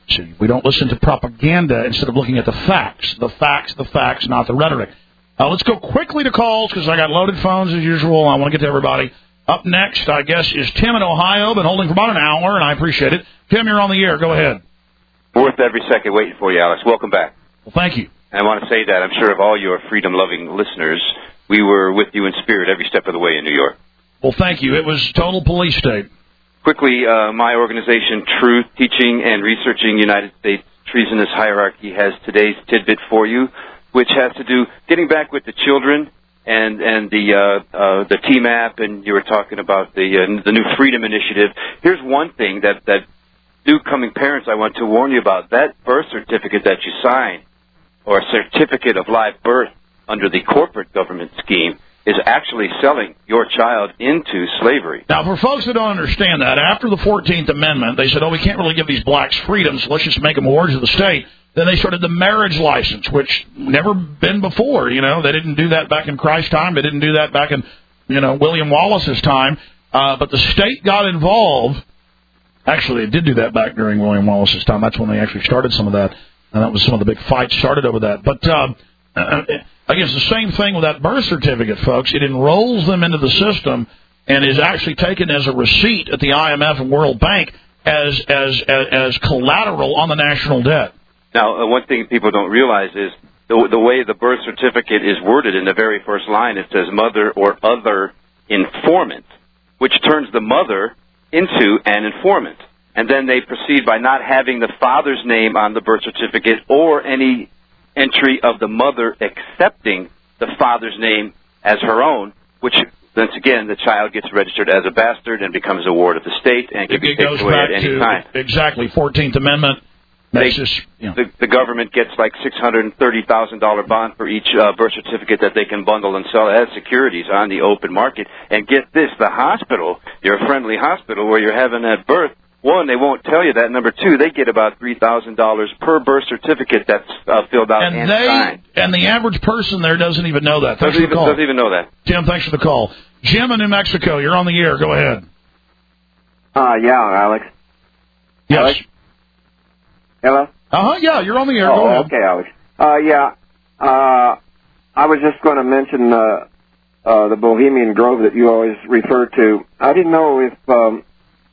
See, we don't listen to propaganda instead of looking at the facts. The facts, the facts, not the rhetoric. Uh, let's go quickly to calls because I got loaded phones as usual. I want to get to everybody. Up next, I guess, is Tim in Ohio. Been holding for about an hour, and I appreciate it. Tim, you're on the air. Go ahead. Worth every second waiting for you, Alex. Welcome back. Well, thank you. And I want to say that I'm sure of all your freedom-loving listeners, we were with you in spirit every step of the way in New York. Well, thank you. It was total police state. Quickly, uh, my organization, Truth, Teaching and Researching United States Treasonous Hierarchy, has today's tidbit for you, which has to do getting back with the children and and the uh, uh, the T MAP, and you were talking about the uh, the new Freedom Initiative. Here's one thing that that new coming parents I want to warn you about: that birth certificate that you sign, or a certificate of live birth under the corporate government scheme, is actually selling your child into slavery. Now, for folks that don't understand that, after the fourteenth Amendment, they said, oh, we can't really give these blacks freedom, so let's just make them wards of the state. Then they started the marriage license, which never been before. You know, they didn't do that back in Christ's time. They didn't do that back in, you know, William Wallace's time. Uh, but the state got involved. Actually, they did do that back during William Wallace's time. That's when they actually started some of that. And that was some of the big fights started over that. But um, uh, I guess the same thing with that birth certificate, folks. It enrolls them into the system and is actually taken as a receipt at the I M F and World Bank as as as, as collateral on the national debt. Now, uh, one thing people don't realize is the, the way the birth certificate is worded in the very first line, it says mother or other informant, which turns the mother into an informant. And then they proceed by not having the father's name on the birth certificate or any entry of the mother accepting the father's name as her own, which, once again, the child gets registered as a bastard and becomes a ward of the state and can be taken away at any time. Exactly, fourteenth Amendment. They, just, you know. the, the government gets like six hundred thirty thousand dollars bond for each uh, birth certificate that they can bundle and sell as securities on the open market. And get this, the hospital, your friendly hospital where you're having that birth, one, they won't tell you that. Number two, they get about three thousand dollars per birth certificate that's uh, filled out and, and they, signed. And the average person there doesn't even know that. Thanks doesn't for the even, call. Doesn't even know that. Jim, thanks for the call. Jim in New Mexico, you're on the air. Go ahead. Uh, yeah, Alex. Yes. Alex? Hello? Uh-huh, yeah, you're on the air. Oh, Go ahead. okay, Alex. Uh, yeah, uh, I was just going to mention uh, uh, the Bohemian Grove that you always refer to. I didn't know if um,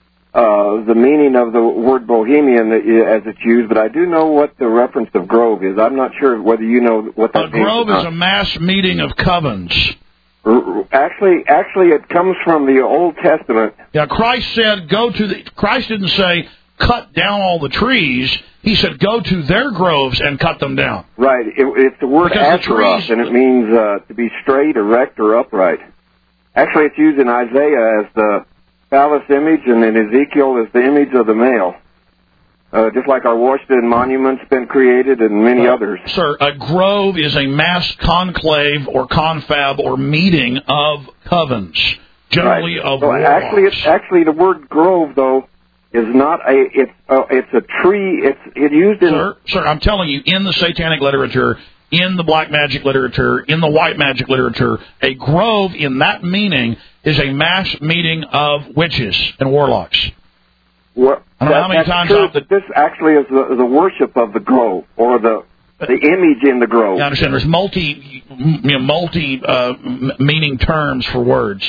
uh, the meaning of the word Bohemian that you, as it's used, but I do know what the reference of Grove is. I'm not sure whether you know what that a means. A grove is a mass meeting of covens. Actually, actually, it comes from the Old Testament. Yeah, Christ said, "Go to the." Christ didn't say, "Cut down all the trees." He said, "Go to their groves and cut them down." Right. It, it's the word Asheroth, and it means uh, to be straight, erect, or upright. Actually, it's used in Isaiah as the phallus image, and in Ezekiel as the image of the male. Uh, just like our Washington Monument's been created, and many uh, others. Sir, a grove is a mass conclave or confab or meeting of covens, generally right. of so warlocks. Actually, it's, actually, the word grove, though, is not a, it's, uh, it's a tree, it's, it used in... Sir, sir, I'm telling you, in the satanic literature, in the black magic literature, in the white magic literature, a grove in that meaning is a mass meeting of witches and warlocks. Well, I don't that, know how many that's times true, I've... but this actually is the, the worship of the grove, or the the image in the grove. I understand. There's multi, you know, multi uh, meaning terms for words.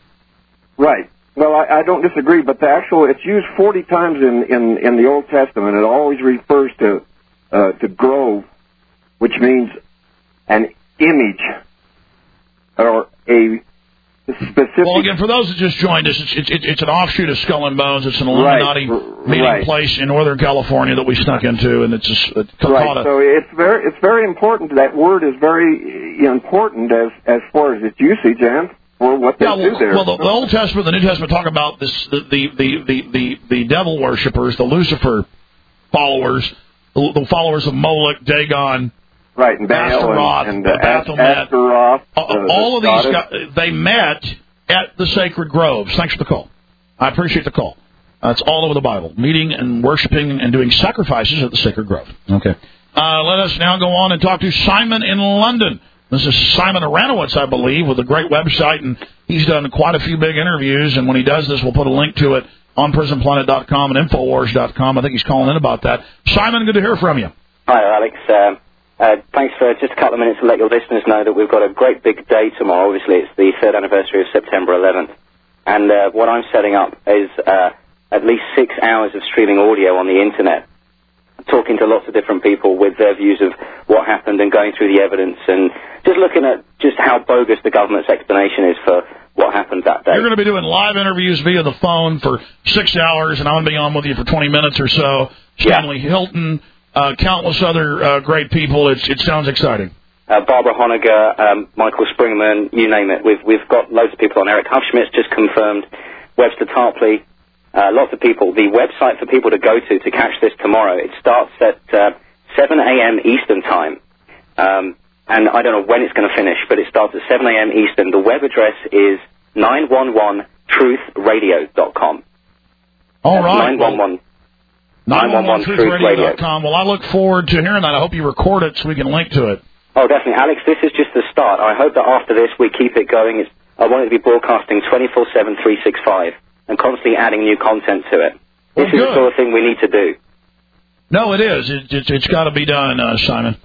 Right. Well, I, I don't disagree, but the actual, it's used forty times in, in, in the Old Testament. It always refers to uh, to grove, which means an image or a specific... Well, again, for those that just joined us, it's it's, it's an offshoot of Skull and Bones. It's an Illuminati right. meeting right. place in Northern California that we snuck into, and it's just... It's right, so it's very, it's very important. That word is very important as, as far as its usage and... Or what they yeah, well, do there. well the, the Old Testament, the New Testament talk about this: the the the the, the, the devil worshippers, the Lucifer followers, the, the followers of Moloch, Dagon, right, and Astaroth, and, and uh, Baphomet. Astaroth, uh, uh, all of these goddess. guys, they met at the sacred groves. Thanks for the call. I appreciate the call. Uh, it's all over the Bible, meeting and worshiping and doing sacrifices at the sacred grove. Okay. Uh, let us now go on and talk to Simon in London. This is Simon Aranowitz, I believe, with a great website, and he's done quite a few big interviews. And when he does this, we'll put a link to it on prison planet dot com and infowars dot com. I think he's calling in about that. Simon, good to hear from you. Hi, Alex. Um, uh, thanks for just a couple of minutes to let your listeners know that we've got a great big day tomorrow. Obviously, it's the third anniversary of September eleventh. And uh, what I'm setting up is uh, at least six hours of streaming audio on the Internet, talking to lots of different people with their views of what happened and going through the evidence and just looking at just how bogus the government's explanation is for what happened that day. You're going to be doing live interviews via the phone for six hours, and I'm going to be on with you for twenty minutes or so. Stanley yeah. Hilton, uh, countless other uh, great people. It's, it sounds exciting. Uh, Barbara Honegger, um, Michael Springman, you name it. We've we've got loads of people on. Eric Hufschmidt's just confirmed. Webster Tarpley. Uh, lots of people. The website for people to go to to catch this tomorrow, it starts at uh, seven a.m. Eastern Time. Um, and I don't know when it's going to finish, but it starts at seven a.m. Eastern. The web address is nine one one truth radio dot com. All right. nine one one nine one one truth radio dot com. Well, I look forward to hearing that. I hope you record it so we can link to it. Oh, definitely. Alex, this is just the start. I hope that after this we keep it going. It's, I want it to be broadcasting twenty-four seven, three sixty-five. And constantly adding new content to it. This well, is the sort of thing we need to do. No, it is. It, it, it's got to be done, uh, Simon.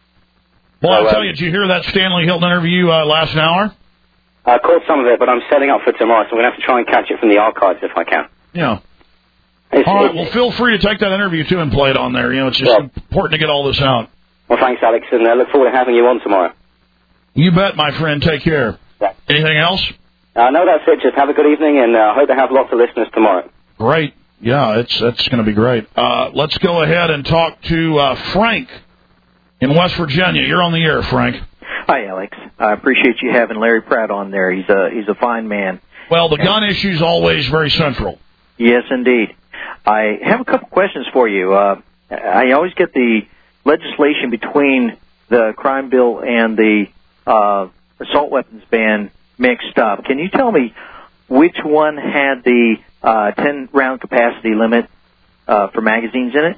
Well, so, I'll tell um, you, did you hear that Stanley Hilton interview uh, last hour? I caught some of it, but I'm setting up for tomorrow, so I'm going to have to try and catch it from the archives if I can. Yeah. It's, all right, well, feel free to take that interview, too, and play it on there. You know, it's just well, important to get all this out. Well, thanks, Alex, and I uh, look forward to having you on tomorrow. You bet, my friend. Take care. Yeah. Anything else? Uh, no, that's it. Just have a good evening, and I uh, hope to have lots of listeners tomorrow. Great. Yeah, it's that's going to be great. Uh, let's go ahead and talk to uh, Frank in West Virginia. You're on the air, Frank. Hi, Alex. I appreciate you having Larry Pratt on there. He's a he's a fine man. Well, the gun issue is always very central. Yes, indeed. I have a couple questions for you. Uh, I always get the legislation between the crime bill and the uh, assault weapons ban mixed up. Can you tell me which one had the uh, ten-round capacity limit uh, for magazines in it?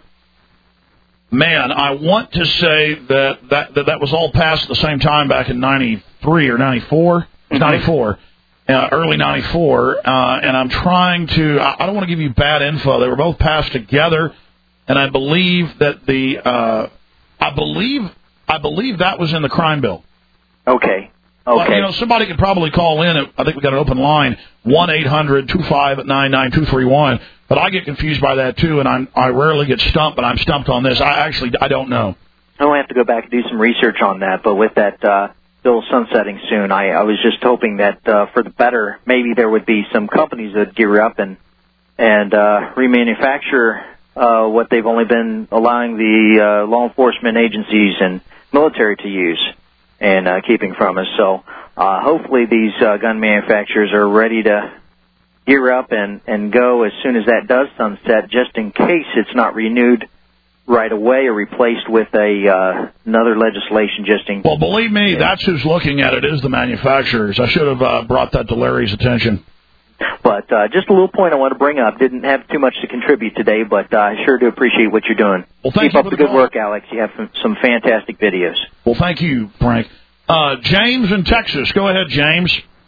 Man, I want to say that that, that that was all passed at the same time back in ninety-three or ninety-four. Mm-hmm. ninety-four, uh, early ninety-four, uh, and I'm trying to, I, I don't want to give you bad info. They were both passed together, and I believe that the, uh, I believe, I believe that was in the crime bill. Okay. Okay. Well, you know, somebody could probably call in. I think we got an open line, one eight hundred two five nine nine two three one. But I get confused by that, too, and I'm, I rarely get stumped, but I'm stumped on this. I actually, I don't know. I'll have to go back and do some research on that, but with that uh, bill sunsetting soon, I, I was just hoping that uh, for the better, maybe there would be some companies that gear up and, and uh, remanufacture uh, what they've only been allowing the uh, law enforcement agencies and military to use and uh, keeping from us. So uh, hopefully these uh, gun manufacturers are ready to gear up and, and go as soon as that does sunset, just in case it's not renewed right away or replaced with a uh, another legislation just in case. Well, believe me, that's who's looking at it is the manufacturers. I should have uh, brought that to Larry's attention. But uh, just a little point I want to bring up. Didn't have too much to contribute today, but uh, I sure do appreciate what you're doing. Well, thank Keep you up for the the good call. work, Alex. You have some, some fantastic videos. Well, thank you, Frank. Uh, James in Texas. Go ahead, James.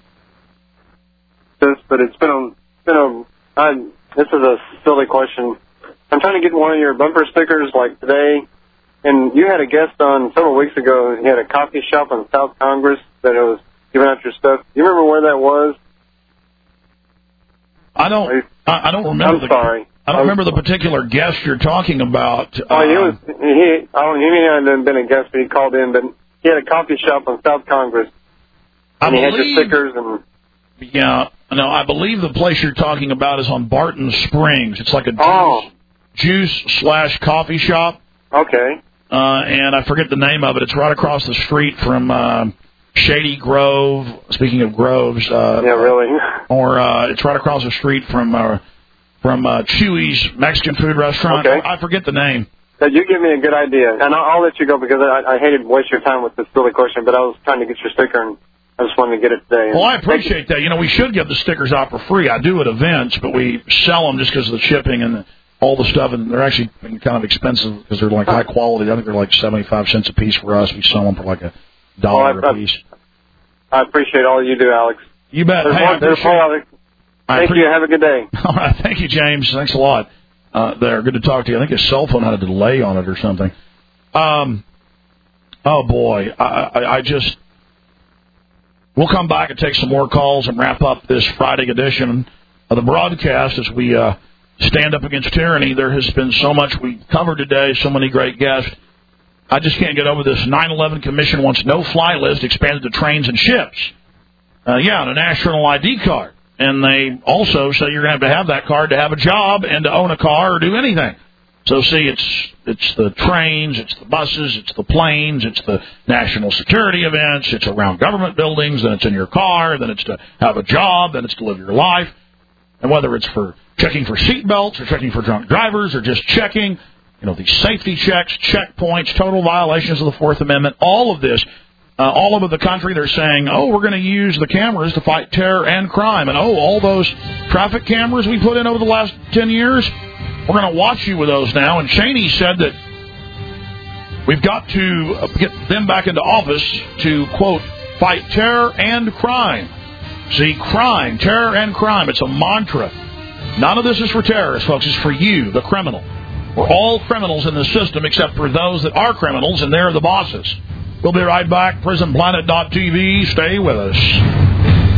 This, but it's been a, been a, I, this is a silly question. I'm trying to get one of your bumper stickers like today, and you had a guest on several weeks ago. He had a coffee shop on South Congress that it was giving out your stuff. Do you remember where that was? I don't. I, I don't remember. I'm the, sorry. I don't I'm, remember the particular guest you're talking about. Oh, uh, he was. He. I don't. He may not have been a guest, but he called in. But he had a coffee shop on South Congress, and I he believe, had your stickers and. Yeah. No, I believe the place you're talking about is on Barton Springs. It's like a juice, oh. juice slash coffee shop. Okay. Uh, and I forget the name of it. It's right across the street from uh, Shady Grove. Speaking of groves. Uh, yeah, really. Or uh, it's right across the street from uh, from uh, Chewy's Mexican food restaurant. Okay. I forget the name. So you give me a good idea, and I'll, I'll let you go because I, I hated to waste your time with this silly question, but I was trying to get your sticker, and I just wanted to get it today. Well, I appreciate that. You know, we should give the stickers out for free. I do at events, but we sell them just because of the shipping and the, all the stuff, and they're actually kind of expensive because they're like high quality. I think they're like seventy-five cents a piece for us. We sell them for like a dollar well, I, apiece. I appreciate all you do, Alex. You bet. There's Hey, one, I there's appreciate one other. Thank pre- you. Have a good day. All right. Thank you, James. Thanks a lot. Uh, there. Good to talk to you. I think his cell phone had a delay on it or something. Um. Oh, boy. I, I, I just... We'll come back and take some more calls and wrap up this Friday edition of the broadcast as we uh, stand up against tyranny. There has been so much we covered today, so many great guests. I just can't get over this. nine eleven Commission wants no-fly list expanded to trains and ships. Uh, yeah, and a national I D card. And they also say you're going to have to have that card to have a job and to own a car or do anything. So, see, it's it's the trains, it's the buses, it's the planes, it's the national security events, it's around government buildings, then it's in your car, then it's to have a job, then it's to live your life. And whether it's for checking for seat belts or checking for drunk drivers or just checking, you know, these safety checks, checkpoints, total violations of the Fourth Amendment, all of this, uh, all over the country, they're saying, oh, we're going to use the cameras to fight terror and crime. And, oh, all those traffic cameras we put in over the last ten years, we're going to watch you with those now. And Cheney said that we've got to get them back into office to, quote, fight terror and crime. See, crime, terror and crime, it's a mantra. None of this is for terrorists, folks. It's for you, the criminal. We're all criminals in the system except for those that are criminals, and they're the bosses. We'll be right back. prison planet dot t v. Stay with us.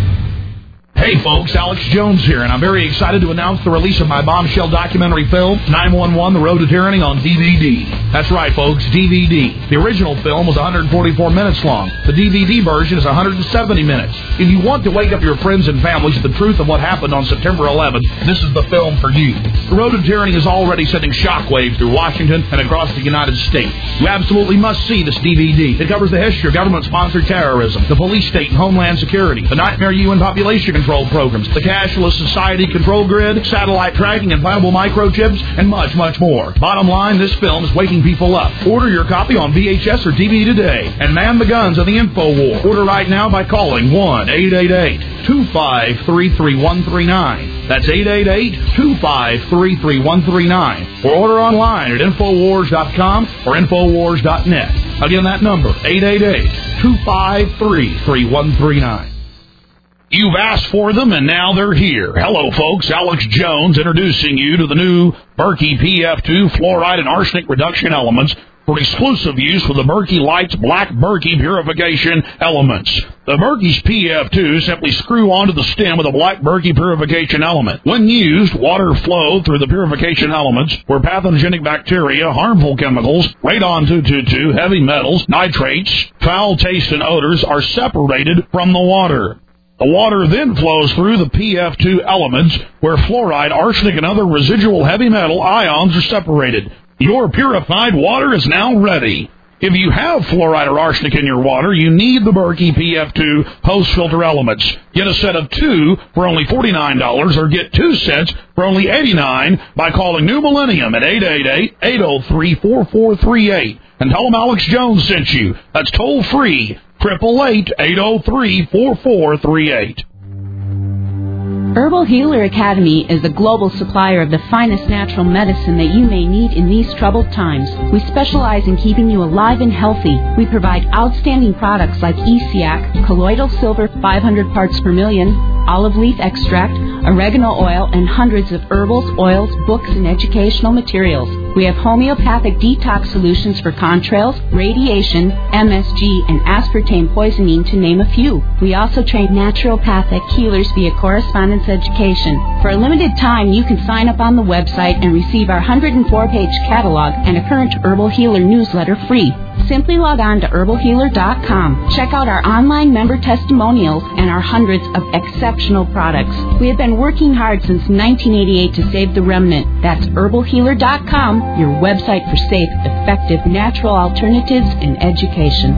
Hey folks, Alex Jones here, and I'm very excited to announce the release of my bombshell documentary film, nine one one, The Road to Tyranny, on D V D. That's right, folks, D V D. The original film was one hundred forty-four minutes long. The D V D version is one hundred seventy minutes. If you want to wake up your friends and families to the truth of what happened on September eleventh, this is the film for you. The Road to Tyranny is already sending shockwaves through Washington and across the United States. You absolutely must see this D V D. It covers the history of government-sponsored terrorism, the police state and homeland security, the nightmare U N population control programs, the cashless society control grid, satellite tracking, implantable microchips, and much, much more. Bottom line, this film is waking people up. Order your copy on V H S or D V D today, and man the guns of the info war. Order right now by calling one eight eight eight, two five three, three one three nine. That's eight eight eight, two five three, three one three nine. Or order online at infowars dot com or infowars dot net. Again, that number, eight eight eight, two five three, three one three nine. You've asked for them, and now they're here. Hello, folks. Alex Jones introducing you to the new Berkey P F two fluoride and arsenic reduction elements for exclusive use with the Berkey Lights Black Berkey purification elements. The Berkey's P F two simply screw onto the stem with a Black Berkey purification element. When used, water flow through the purification elements where pathogenic bacteria, harmful chemicals, radon two twenty-two, heavy metals, nitrates, foul taste, and odors are separated from the water. The water then flows through the P F two elements where fluoride, arsenic, and other residual heavy metal ions are separated. Your purified water is now ready. If you have fluoride or arsenic in your water, you need the Berkey P F two post-filter elements. Get a set of two for only forty-nine dollars or get two sets for only eighty-nine dollars by calling New Millennium at eight eight eight, eight oh three, four four three eight. And tell them Alex Jones sent you. That's toll-free. Triple eight eight zero three four four three eight. Herbal Healer Academy is a global supplier of the finest natural medicine that you may need in these troubled times. We specialize in keeping you alive and healthy. We provide outstanding products like E C A C, colloidal silver five hundred parts per million, olive leaf extract, oregano oil, and hundreds of herbals, oils, books, and educational materials. We have homeopathic detox solutions for contrails, radiation, M S G, and aspartame poisoning, to name a few. We also train naturopathic healers via correspondence education. For a limited time, you can sign up on the website and receive our one hundred four page catalog and a current Herbal Healer newsletter free. Simply log on to herbal healer dot com. Check out our online member testimonials and our hundreds of exceptional products. We have been working hard since nineteen eighty-eight to save the remnant. That's herbal healer dot com, your website for safe, effective, natural alternatives in education.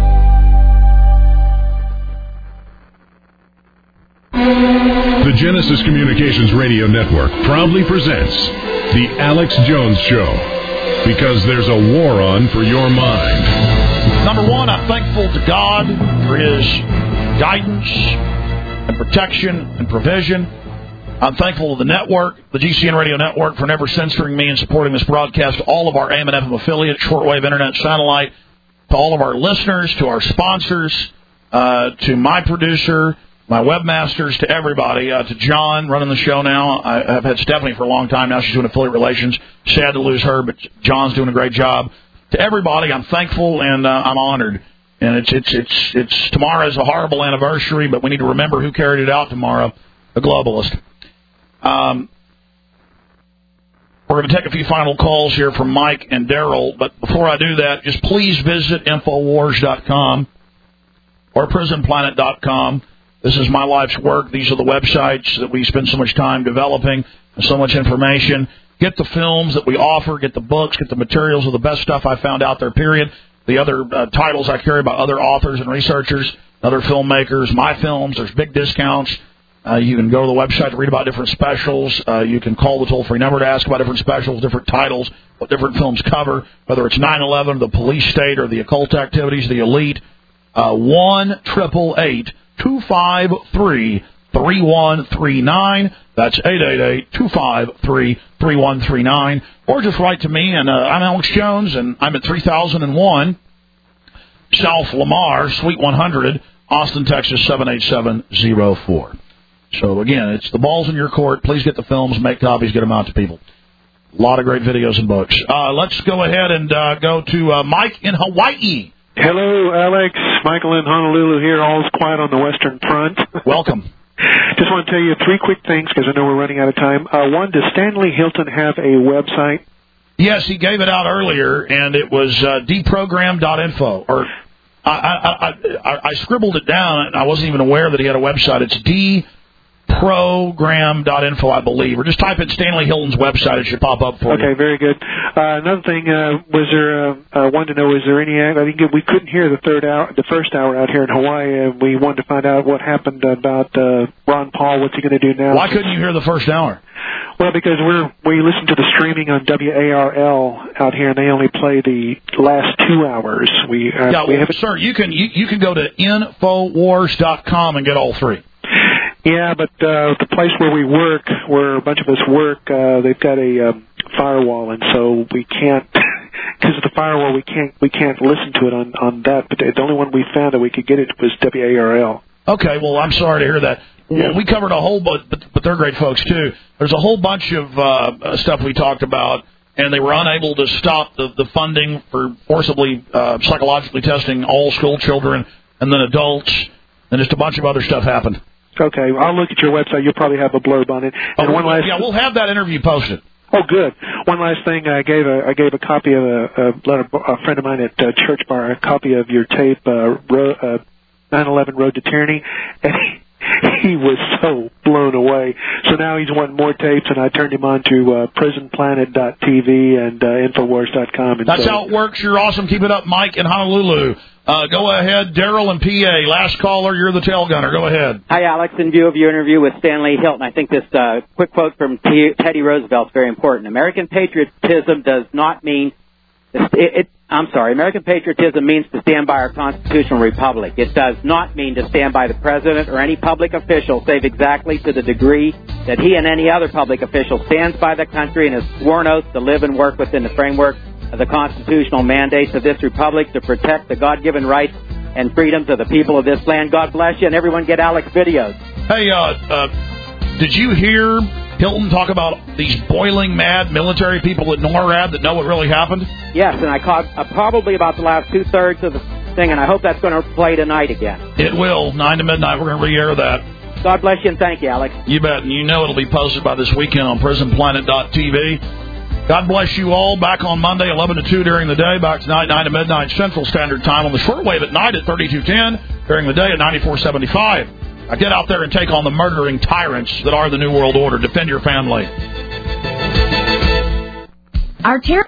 The Genesis Communications Radio Network proudly presents The Alex Jones Show. Because there's a war on for your mind. Number one, I'm thankful to God for His guidance and protection and provision. I'm thankful to the network, the G C N Radio Network, for never censoring me and supporting this broadcast. All of our A M and F M affiliates, shortwave, internet, satellite, to all of our listeners, to our sponsors, uh, to my producer, my webmasters, to everybody, uh, to John running the show now. I, I've had Stephanie for a long time now. She's doing affiliate relations. Sad to lose her, but John's doing a great job. To everybody, I'm thankful and uh, I'm honored. And it's it's it's it's tomorrow's a horrible anniversary, but we need to remember who carried it out tomorrow, the globalist. Um, we're going to take a few final calls here from Mike and Daryl, but before I do that, just please visit Infowars dot com or Prison Planet dot com. This is my life's work. These are the websites that we spend so much time developing and so much information. Get the films that we offer, get the books, get the materials of the best stuff I found out there, period. The other uh, titles I carry about other authors and researchers, other filmmakers, my films. There's big discounts. Uh, you can go to the website to read about different specials. Uh, you can call the toll-free number to ask about different specials, different titles, what different films cover, whether it's nine eleven, the police state, or the occult activities, the elite. Uh, one eight eight eight, two five three, three one three nine. That's eight eight eight, two five three, three one three nine. Or just write to me, and uh, I'm Alex Jones, and I'm at three thousand one South Lamar, Suite one hundred, Austin, Texas, seven eight seven zero four. So, again, it's the ball's in your court. Please get the films, make copies, get them out to people. A lot of great videos and books. Uh, let's go ahead and uh, go to uh, Mike in Hawaii. Hello, Alex. Michael in Honolulu here. All's quiet on the Western Front. Welcome. Just want to tell you three quick things because I know we're running out of time. Uh, one, does Stanley Hilton have a website? Yes, he gave it out earlier, and it was uh, deprogram dot info. Or I, I, I, I scribbled it down, and I wasn't even aware that he had a website. It's deprogram dot info, I believe. Or just type in Stanley Hilton's website. It should pop up for okay, you. Okay, very good. Uh, another thing, uh, was there? Uh, uh, wanted to know, is there any? I think we couldn't hear the third hour, the first hour out here in Hawaii, and we wanted to find out what happened about uh, Ron Paul. What's he going to do now? Why couldn't you hear the first hour? Well, because we're we listen to the streaming on W A R L out here, and they only play the last two hours. We uh, yeah, we well, have sir, you can you, you can go to Infowars dot com and get all three. Yeah, but uh, the place where we work, where a bunch of us work, uh, they've got a um, firewall, and so we can't, because of the firewall, we can't we can't listen to it on, on that. But the only one we found that we could get it was W A R L. Okay, well, I'm sorry to hear that. Yeah. We covered a whole bunch, but, but they're great folks, too. There's a whole bunch of uh, stuff we talked about, and they were unable to stop the, the funding for forcibly uh, psychologically testing all school children and then adults, and just a bunch of other stuff happened. Okay, I'll look at your website. You'll probably have a blurb on it. And oh, one last, yeah, we'll have that interview posted. Oh, good. One last thing, I gave a I gave a copy of a, a letter a friend of mine at uh, Church Bar a copy of your tape, uh, Ro, uh, nine eleven Road to Tyranny, and he, he was so blown away. So now he's wanting more tapes, and I turned him on to uh, prison planet dot T V and uh, Infowars dot com. That's so, how it works. You're awesome. Keep it up, Mike in Honolulu. Uh, go ahead, Daryl in P A. Last caller, you're the tail gunner. Go ahead. Hi, Alex. In view of your interview with Stanley Hilton, I think this uh, quick quote from T- Teddy Roosevelt is very important. American patriotism does not mean... It, it, I'm sorry. American patriotism means to stand by our constitutional republic. It does not mean to stand by the president or any public official, save exactly to the degree that he and any other public official stands by the country and has sworn oath to live and work within the framework of the constitutional mandates of this republic to protect the God-given rights and freedoms of the people of this land. God bless you, and everyone get Alex videos. Hey, uh, uh, did you hear Hilton talk about these boiling mad military people at NORAD that know what really happened? Yes, and I caught uh, probably about the last two-thirds of the thing, and I hope that's going to play tonight again. It will. nine to midnight, we're going to re-air that. God bless you, and thank you, Alex. You bet, and you know it'll be posted by this weekend on prison planet dot T V. God bless you all. Back on Monday, eleven to two during the day. Back tonight, nine to midnight Central Standard Time. On the shortwave at night at thirty-two ten. During the day at ninety-four seventy-five. Now get out there and take on the murdering tyrants that are the New World Order. Defend your family. Our ter-